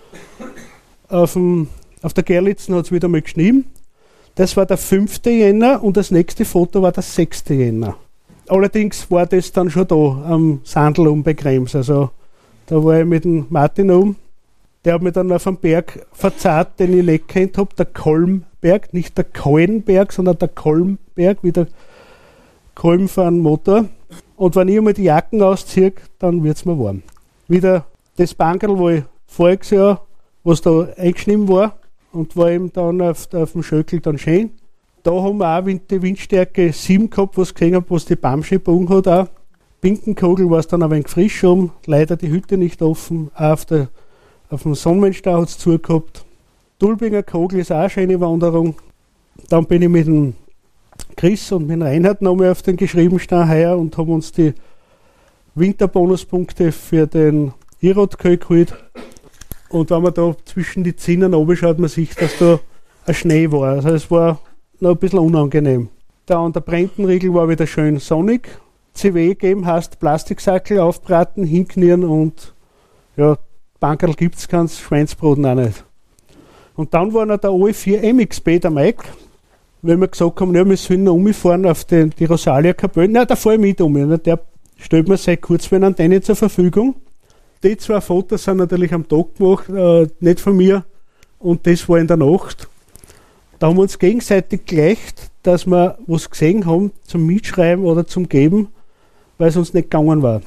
Auf der Gerlitzen hat es wieder mal geschnien. Das war der 5. Jänner und das nächste Foto war der 6. Jänner. Allerdings war das dann schon da am Sandl bei Krems. Also da war ich mit dem Martin oben. Der hat mich dann auf einen Berg verzahrt, den ich nicht kennt habe, der Kolmberg. Nicht der Kollenberg, sondern der Kolmberg, wie der Kolm für einen Motor. Und wenn ich einmal die Jacken ausziehe, dann wird es mir warm. Wieder das Bankerl, wo ich voriges Jahr, was da eingeschnitten war, und war eben dann auf dem Schöckel dann schön. Da haben wir auch die Windstärke 7 gehabt, was ich gesehen habe, was die Baumschäbung hat auch. Binkenkogel war es dann ein wenig frisch um, leider die Hütte nicht offen, auch auf dem Sonnenstau hat es zugehabt. Dulbinger Kogel ist auch eine schöne Wanderung. Dann bin ich mit dem Chris und mit dem Reinhard nochmal auf den Geschriebenstein heuer und haben uns die Winterbonuspunkte für den Irotkö geholt. Und wenn man da zwischen die Zinnen oben schaut, man sieht, dass da ein Schnee war. Also es war noch ein bisschen unangenehm. Da an der Brentenriegel war wieder schön sonnig. CW geben heißt Plastiksackel aufbraten, hinknieren und ja, Bankerl gibt es keins, Schweinsbraten auch nicht. Und dann war noch der OE4 MXB, der Mike, weil wir gesagt haben, ja, wir sollen noch umfahren auf die Rosalia-Kapelle. Nein, da fahre ich mit um. Der stellt mir seit kurzem eine Antenne zur Verfügung. Die 2 Fotos sind natürlich am Tag gemacht, nicht von mir. Und das war in der Nacht. Da haben wir uns gegenseitig geleicht, dass wir was gesehen haben zum Mitschreiben oder zum Geben, weil es uns nicht gegangen war.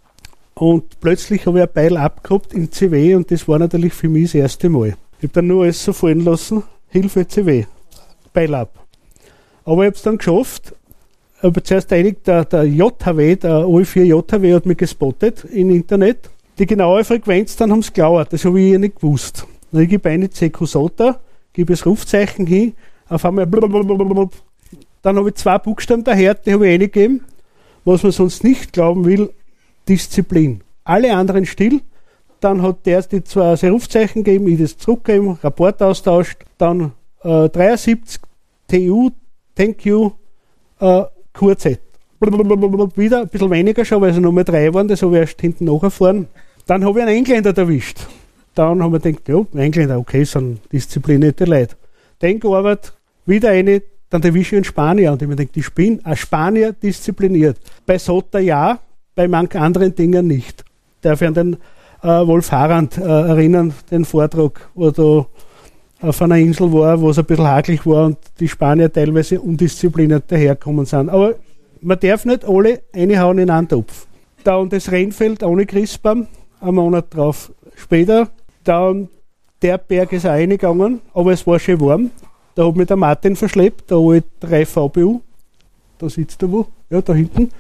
Und plötzlich habe ich ein Beil abgehabt im CW und das war natürlich für mich das erste Mal. Ich habe dann nur alles so fallen lassen, Hilfe CW, Beil ab. Aber ich habe es dann geschafft. Aber zuerst einig, der JHW, der OE4 JHW hat mich gespottet im Internet. Die genaue Frequenz, dann haben sie gelauert, das habe ich ja nicht gewusst. Dann gebe ich eine CQ-SOTA, gebe das Rufzeichen hin, auf einmal blablabla. Dann habe ich 2 Buchstaben daher, die habe ich eingegeben. Was man sonst nicht glauben will, Disziplin. Alle anderen still, dann hat der die 2 Rufzeichen gegeben, ich das zurückgegeben, Rapport austauscht, dann 73, TU, Thank you, QZ. Wieder ein bisschen weniger schon, weil es Nummer 3 waren, das habe ich erst hinten nachgefahren. Dann habe ich einen Engländer erwischt. Dann haben wir gedacht, ja, Engländer, okay, sind disziplinierte Leute. Dann gearbeitet, wieder eine, dann erwische ich einen Spanier. Und ich mir denke, ich bin ein Spanier diszipliniert. Bei Sota ja, bei manchen anderen Dingen nicht. Darf ich an den Wolf Harand erinnern, den Vortrag, wo da auf einer Insel war, wo es ein bisschen hakelig war und die Spanier teilweise undiszipliniert daherkommen sind. Aber man darf nicht alle reinhauen in einen Topf. Dann das Rennfeld ohne Christbaum, einen Monat drauf später. Dann der Berg ist auch reingegangen, aber es war schön warm. Da hat mich der Martin verschleppt, der OE3 VBU. Da sitzt er wo? Ja, da hinten.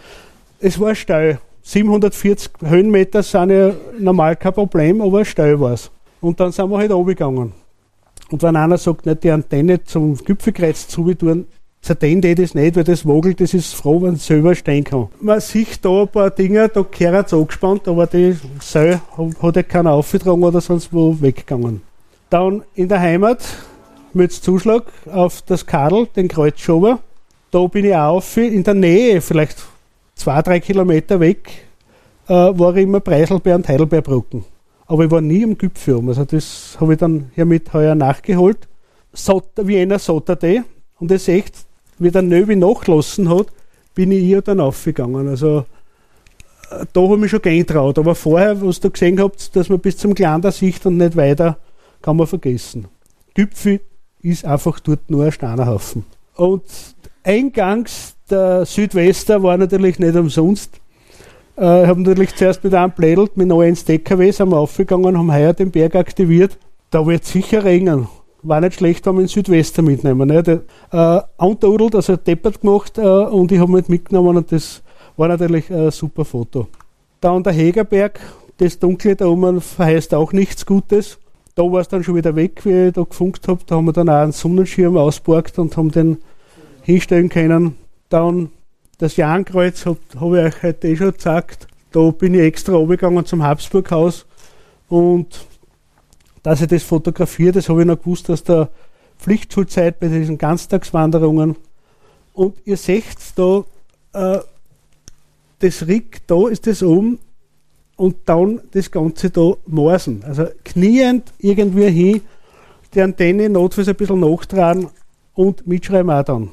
Es war steil. 740 Höhenmeter sind ja normal kein Problem, aber steil war es. Und dann sind wir halt runtergegangen. Und wenn einer sagt, nicht die Antenne zum Gipfelkreuz zutun, zerdenkt das nicht, weil das wogelt, das ist froh, wenn es selber stehen kann. Man sieht da ein paar Dinge, da gehört es angespannt, aber die Seil hat ja keiner aufgetragen oder sonst wo weggegangen. Dann in der Heimat mit Zuschlag auf das Kadel, den Kreuzschober. Da bin ich auch auf, in der Nähe, vielleicht 2-3 Kilometer weg, war ich immer Preiselbeer und Heidelbeerbrücken. Aber ich war nie am Gipfel. Also das habe ich dann hiermit heuer nachgeholt. Wiener Saturday. Und das echt, wie der Nöbi nachgelassen hat, bin ich hier dann aufgegangen. Also da habe ich mich schon gern getraut. Aber vorher, was ihr gesehen habt, dass man bis zum Glander sieht und nicht weiter, kann man vergessen. Gipfel ist einfach dort nur ein Steinerhaufen. Und eingangs der Südwester war natürlich nicht umsonst. Ich habe natürlich zuerst mit einem plädelt, mit neuen DKW sind wir aufgegangen, haben heuer den Berg aktiviert. Da wird sicher regnen. War nicht schlecht, wenn wir den Südwester mitnehmen. Ne? Unterudelt, also deppert gemacht und ich habe ihn mitgenommen und das war natürlich ein super Foto. Dann der Hegerberg, das Dunkle da oben verheißt auch nichts Gutes. Da war es dann schon wieder weg, wie ich da gefunkt habe. Da haben wir dann auch einen Sonnenschirm ausgeborgt und haben den hinstellen können. Dann das Jahrenkreuz habe ich euch heute schon gezeigt. Da bin ich extra runtergegangen zum Habsburghaus und dass ich das fotografiere, das habe ich noch gewusst aus der Pflichtschulzeit bei diesen Ganztagswanderungen. Und ihr seht da, das Rick, da ist das oben und dann das Ganze da morsen. Also kniend irgendwie hin, die Antenne notfalls ein bisschen nachtragen und mitschreiben auch dann.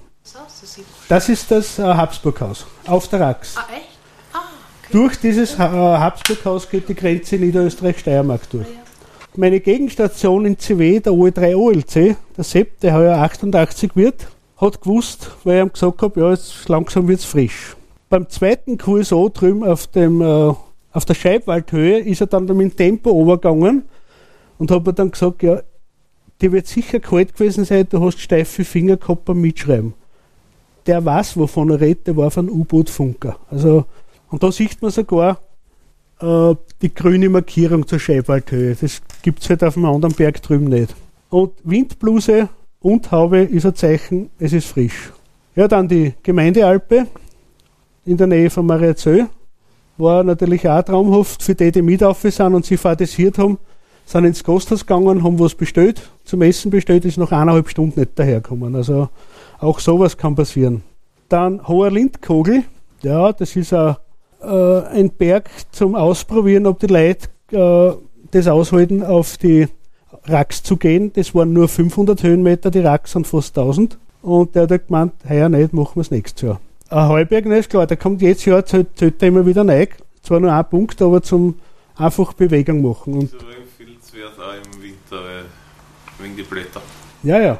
Das ist das Habsburghaus auf der Rax. Ah, echt? Ah, okay. Durch dieses Habsburghaus geht die Grenze Niederösterreich-Steiermark durch. Ja. Meine Gegenstation in CW, der OE3 OLC, der Sepp, der heuer 88 wird, hat gewusst, weil ich ihm gesagt habe, ja, jetzt langsam wird es frisch. Beim zweiten QSO drüben auf der Scheibwaldhöhe ist er dann mit dem Tempo runtergegangen und hat mir dann gesagt, ja, die wird sicher kalt gewesen sein, du hast steife Finger gehabt beim Mitschreiben. Der weiß, wovon er redet, der war von U-Boot-Funker. Also, und da sieht man sogar die grüne Markierung zur Scheibwaldhöhe. Das gibt es halt auf dem anderen Berg drüben nicht. Und Windbluse und Haube ist ein Zeichen, es ist frisch. Ja, dann die Gemeindealpe in der Nähe von Mariazell. War natürlich auch traumhaft für die mit auf sind und sie fantasiert haben, sind ins Gasthaus gegangen, haben was bestellt, zum Essen bestellt, ist nach 1,5 Stunden nicht dahergekommen. Also auch sowas kann passieren. Dann Hoher Lindkogel, ja, das ist ein Berg zum Ausprobieren, ob die Leute das aushalten, auf die Rax zu gehen. Das waren nur 500 Höhenmeter, die Rax sind fast 1000. Und der hat gemeint, heuer nicht, machen wir es nächstes Jahr. Ein Heuberg, ne, ist klar, der kommt jedes Jahr, zählt er immer wieder rein. Zwar nur ein Punkt, aber zum einfach Bewegung machen. Und so empfehlenswert auch im Winter, wegen die Blätter. Ja, ja.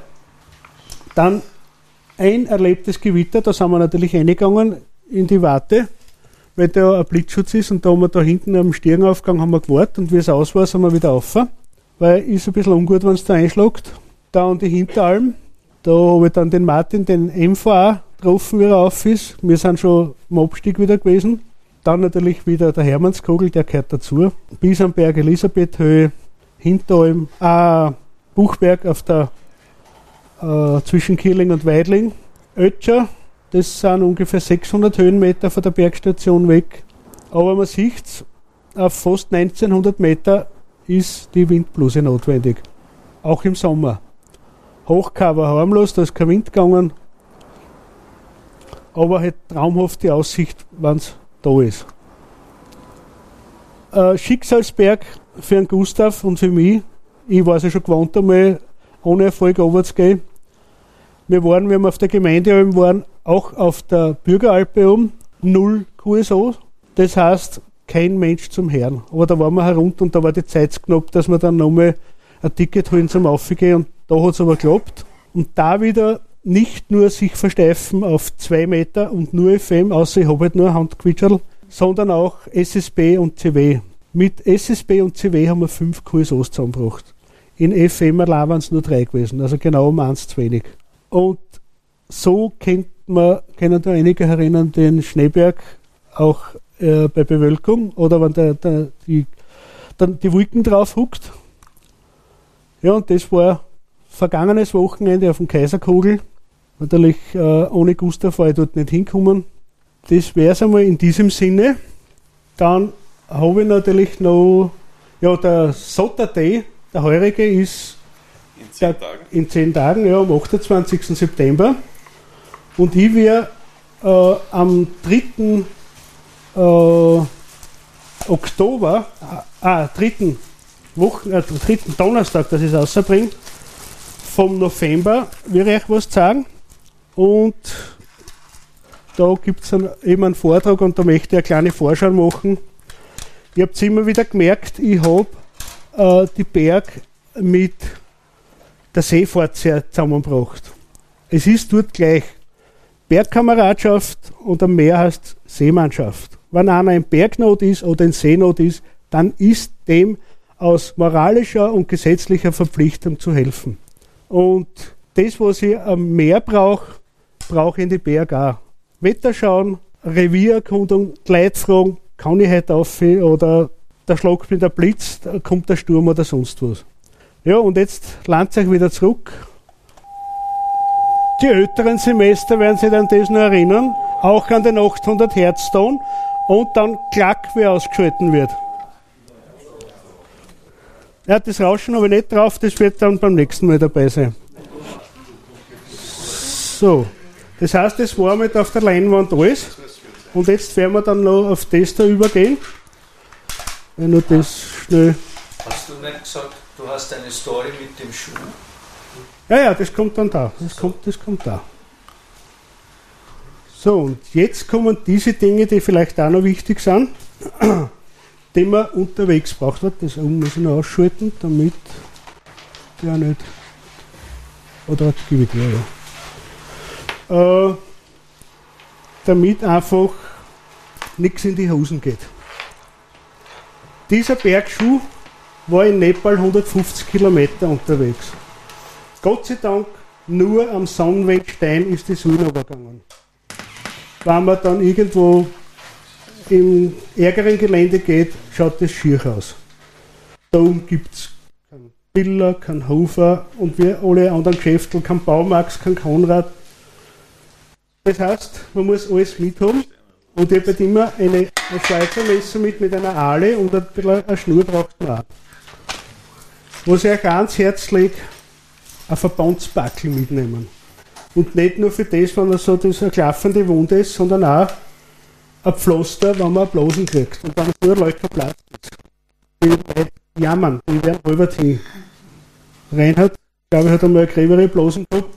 Dann ein erlebtes Gewitter, da sind wir natürlich reingegangen in die Warte, weil da ein Blitzschutz ist und da haben wir da hinten am Stirnaufgang haben wir gewartet und wie es aus war, sind wir wieder rauf, weil ist ein bisschen ungut, wenn es da einschlägt. Da an die Hinteralm, da habe ich dann den Martin, den MVA getroffen, wie er rauf ist. Wir sind schon am Abstieg wieder gewesen. Dann natürlich wieder der Hermannskogel, der gehört dazu. Bis am Berg Elisabethhöhe, Hinteralm, Buchberg auf der zwischen Kirling und Weidling. Ötscher, das sind ungefähr 600 Höhenmeter von der Bergstation weg. Aber man sieht, auf fast 1900 Meter ist die Windbluse notwendig. Auch im Sommer. Hochcover harmlos, da ist kein Wind gegangen. aber halt traumhafte Aussicht, wenn es da ist. Schicksalsberg für den Gustav und für mich. Ich war es ja schon gewohnt, einmal ohne Erfolg runterzugehen. Wir waren, wenn wir auf der Gemeindealm waren, auch auf der Bürgeralpe oben, 0 QSO. Das heißt, kein Mensch zum Herrn. Aber da waren wir herunter und da war die Zeit knapp, dass wir dann nochmal ein Ticket holen zum Aufgehen und da hat es aber geklappt. Und da wieder nicht nur sich versteifen auf 2 Meter und nur FM, außer ich habe halt nur ein Handquitscherl, sondern auch SSB und CW. Mit SSB und CW haben wir 5 QSOs zusammengebracht. In FM allein waren es nur 3 gewesen, also genau um 1 zu wenig. Und so können da einige erinnern, den Schneeberg auch bei Bewölkung oder wenn die Wolken drauf huckt. Ja, und das war vergangenes Wochenende auf dem Kaiserkogel. Natürlich ohne Gustav war ich dort nicht hinkommen. Das wäre es einmal in diesem Sinne. Dann habe ich natürlich noch, ja, der Saturday, der heurige ist in 10 Tagen, ja, am 28. September. Und ich werde am 3. Oktober, 3. Donnerstag, dass ich es rausbringe, vom November, will ich euch was sagen. Und da gibt es eben einen Vortrag und da möchte ich eine kleine Vorschau machen. Ihr habt immer wieder gemerkt, ich habe die Berg mit der Seefahrt sehr zusammengebracht. Es ist dort gleich. Bergkameradschaft und am Meer heißt Seemannschaft. Wenn einer in Bergnot ist oder in Seenot ist, dann ist dem aus moralischer und gesetzlicher Verpflichtung zu helfen. Und das, was ich am Meer brauche, brauche ich in die Berge auch. Wetter schauen, Reviererkundung, Leute fragen, kann ich heute rauf oder da schlagt mir der Blitz, da kommt der Sturm oder sonst was. Ja, und jetzt landet euch wieder zurück. Die älteren Semester werden sich an das noch erinnern, auch an den 800 Herzton und dann klack, wer ausgeschalten wird. Ja, das Rauschen habe ich nicht drauf, das wird dann beim nächsten Mal dabei sein. So, das heißt, das war mit auf der Leinwand alles. Und jetzt werden wir dann noch auf das da übergehen. Wenn nur das schnell. Hast du nicht gesagt, du hast eine Story mit dem Schuh? Ja, das kommt dann da. Das kommt da. So, und jetzt kommen diese Dinge, die vielleicht auch noch wichtig sind, die man unterwegs braucht. Das oben muss ich noch ausschalten, damit ja nicht. Oder gebe ich dir, ja. Damit einfach nichts in die Hosen geht. Dieser Bergschuh war in Nepal 150 Kilometer unterwegs. Gott sei Dank nur am Sonnenwendstein ist die Sonne runtergegangen. Wenn man dann irgendwo im ärgeren Gelände geht, schaut das schier aus. Da oben gibt es keinen Biller, keinen Hofer und wie alle anderen Geschäfte, kein Baumax, kein Konrad. Das heißt, man muss alles mithaben und ich habe immer ein Schweizer Messer mit einer Ahle und ein bisschen eine Schnur braucht man auch. Was ich euch ans Herz lege, ein Verbandsbackel mitnehmen. Und nicht nur für das, wenn er so eine klaffende Wunde ist, sondern auch ein Pflaster, wenn man einen Blasen kriegt. Und wenn es nur Leukoplast ist. Die Leute jammern, die werden rüber hin. Reinhard, glaube ich, hat einmal eine gröbere Blasen gehabt.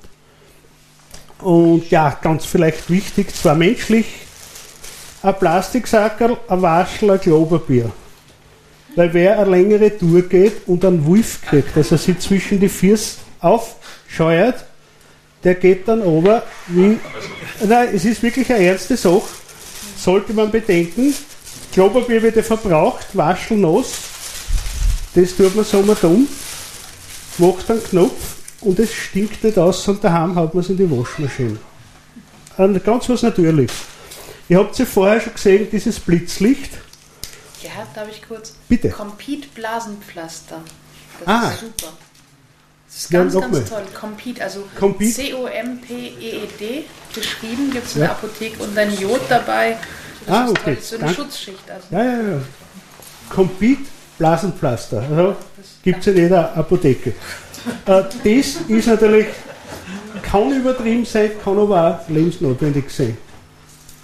Und ja, ganz vielleicht wichtig, zwar menschlich, ein Plastiksackerl, ein Waschel, ein Klopapier. Weil wer eine längere Tour geht und einen Wolf kriegt, also sich zwischen die Füße aufscheuert, der geht dann runter wie. Nein, es ist wirklich eine ernste Sache. Sollte man bedenken, Klopapier wird ja verbraucht, Waschel nass, das tut man so mal dumm, macht einen Knopf und es stinkt nicht aus und daheim haut man es in die Waschmaschine. Ganz was Natürliches. Ihr habt ja vorher schon gesehen, dieses Blitzlicht. Ja, darf ich kurz? Bitte. Compete Blasenpflaster. Das ist super. Das ist ganz, ja, ganz toll. Compete, also Compete. C-O-M-P-E-E-D, geschrieben, gibt es in der Apotheke und ein Jod dabei. Das ist okay. toll. So eine Schutzschicht. Also. Ja. Compete Blasenpflaster. Also, gibt es in jeder Apotheke. Das ist natürlich, kann übertrieben sein, kann aber auch lebensnotwendig sein.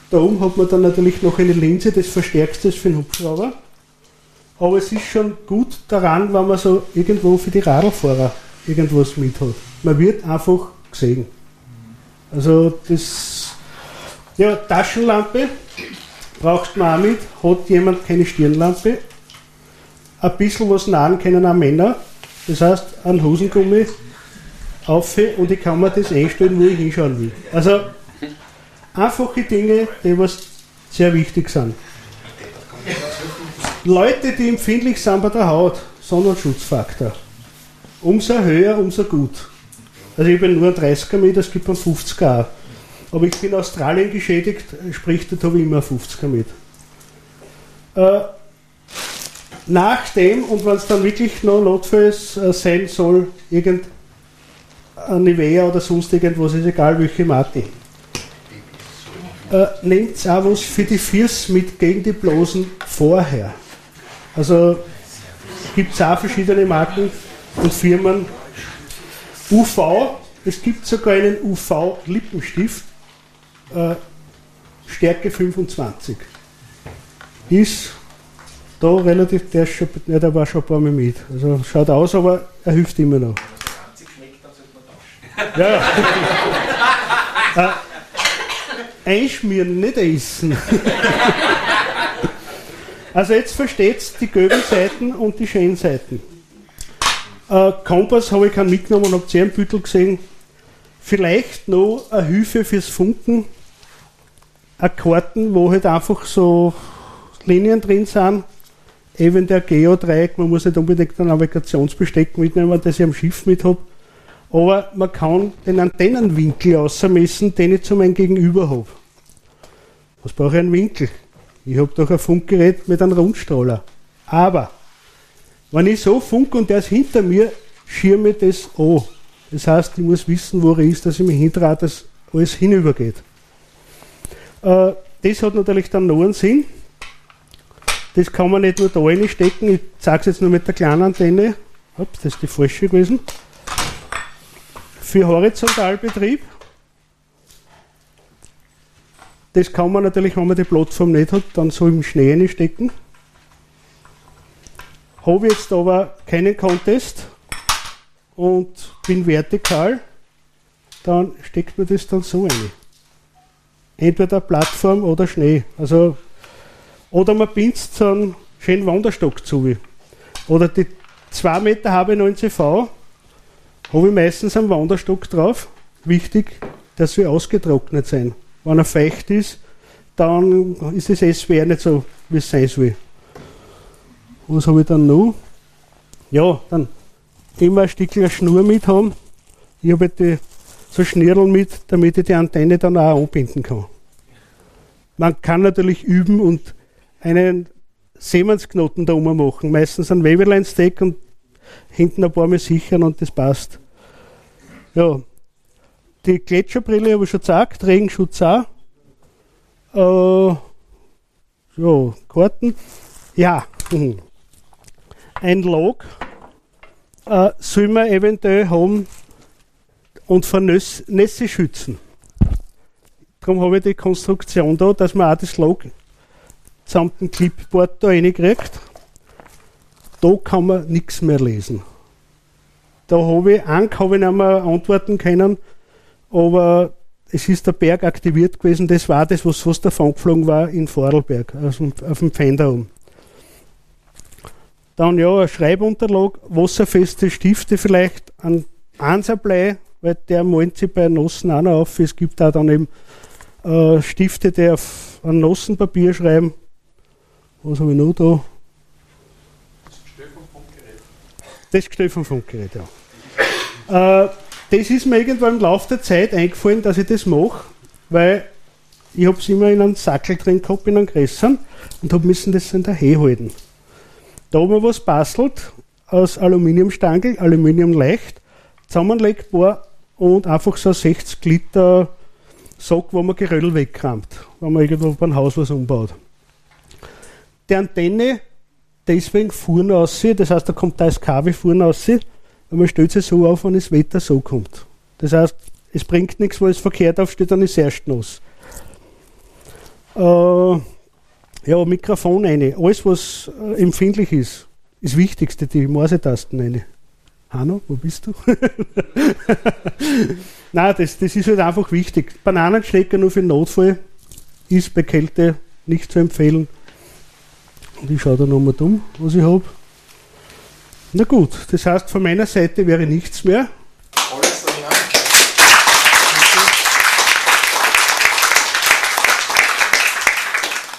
Da oben hat man dann natürlich noch eine Linse, das verstärkt das für den Hubschrauber. Aber es ist schon gut daran, wenn man so irgendwo für die Radlfahrer irgendwas mit hat. Man wird einfach gesehen. Also das, ja, Taschenlampe braucht man auch mit. Hat jemand keine Stirnlampe? Ein bisschen was nahen können auch Männer. Das heißt, ein Hosengummi auf und ich kann mir das einstellen, wo ich hinschauen will. Also einfache Dinge, die was sehr wichtig sind. Leute, die empfindlich sind bei der Haut, Sonnenschutzfaktor. Umso höher, umso gut. Also ich bin nur ein 30er mit, es gibt einen 50er auch. Aber ich bin Australien geschädigt, sprich, da habe ich immer einen 50er mit. Nachdem, und wenn es dann wirklich noch notfalls sein soll, irgendein Nivea oder sonst irgendwas, ist egal welche Marke. Nehmt auch was für die Füße mit gegen die Blasen vorher. Also gibt es auch verschiedene Marken und Firmen. UV, es gibt sogar einen UV-Lippenstift, Stärke 25. Ist da relativ, der war schon ein paar Mal mit. Also schaut aus, aber er hilft immer noch. Ja. Einschmieren, nicht essen. Also jetzt versteht ihr die gelben Seiten und die schönen Seiten. Kompass habe ich keinen mitgenommen und habe sehr im Büttel gesehen. Vielleicht noch eine Hilfe fürs Funken. Eine Karten, wo halt einfach so Linien drin sind. Eben der Geodreieck, man muss nicht unbedingt ein Navigationsbesteck mitnehmen, wenn ich am Schiff mit habe. Aber man kann den Antennenwinkel ausmessen, den ich zu meinem Gegenüber habe. Was brauche ich einen Winkel? Ich habe doch ein Funkgerät mit einem Rundstrahler. Aber, wenn ich so funke und der ist hinter mir, schirme ich das an. Das heißt, ich muss wissen, wo er ist, dass ich mich hindrehe, dass alles hinübergeht. Das hat natürlich dann noch einen Sinn. Das kann man nicht nur da reinstecken. Ich zeige es jetzt nur mit der kleinen Antenne. Ups, das ist die falsche gewesen. Für Horizontalbetrieb. Das kann man natürlich, wenn man die Plattform nicht hat, dann so im Schnee reinstecken. Habe jetzt aber keinen Contest und bin vertikal, dann steckt man das dann so rein. Entweder Plattform oder Schnee. Also, oder man bindet so einen schönen Wanderstock zu. Oder die 2 Meter HB9CV habe ich meistens einen Wanderstock drauf. Wichtig, der soll ausgetrocknet sein. Wenn er feucht ist, dann ist das SWR nicht so, wie es sein soll. Was habe ich dann noch? Ja, dann immer ein Stückchen Schnur mit haben. Ich habe so Schnürl mit, damit ich die Antenne dann auch anbinden kann. Man kann natürlich üben und einen Seemannsknoten da oben machen. Meistens ein Waveline-Stack und hinten ein paar Mal sichern und das passt. Ja, die Gletscherbrille habe ich schon gesagt, Regenschutz auch. Ja, Karten. Ja, ein Log soll man eventuell haben und vor Nässe schützen. Darum habe ich die Konstruktion da, dass man auch das Log samt dem Clipboard da reinkriegt. Da kann man nichts mehr lesen. Da habe ich nicht mehr antworten können, aber es ist der Berg aktiviert gewesen. Das war das, was fast davon geflogen war in Vorarlberg, also auf dem Pfänder oben. Dann ja, eine Schreibunterlage, wasserfeste Stifte, vielleicht ein Anserblei, weil der malt sich bei Nossen auch noch auf. Es gibt auch dann eben Stifte, die auf ein Nossenpapier schreiben. Was habe ich noch da? Das Gestell vom Funkgerät, ja. Das ist mir irgendwann im Laufe der Zeit eingefallen, dass ich das mache, weil ich habe es immer in einem Sackel drin gehabt, in einem größeren, und habe müssen das in der Höhe halten. Da haben wir was bastelt aus Aluminiumstangel, Aluminium leicht, zusammenlegbar und einfach so 60 Liter Sack, wo man Geröll wegkramt, wenn man irgendwo beim Haus was umbaut. Die Antenne deswegen vorne raus, das heißt, da kommt da das Kabel vorne raus, und man stellt sich so auf, wenn das Wetter so kommt. Das heißt, es bringt nichts, weil es verkehrt aufsteht, dann ist es erst nass. Ja, Mikrofon rein. Alles, was empfindlich ist, ist das Wichtigste, die Morsetasten rein. Hanno, wo bist du? Nein, das ist halt einfach wichtig. Bananenstecker nur für den Notfall ist bei Kälte nicht zu empfehlen. Und ich schaue da nochmal um, was ich habe. Na gut, das heißt, von meiner Seite wäre nichts mehr.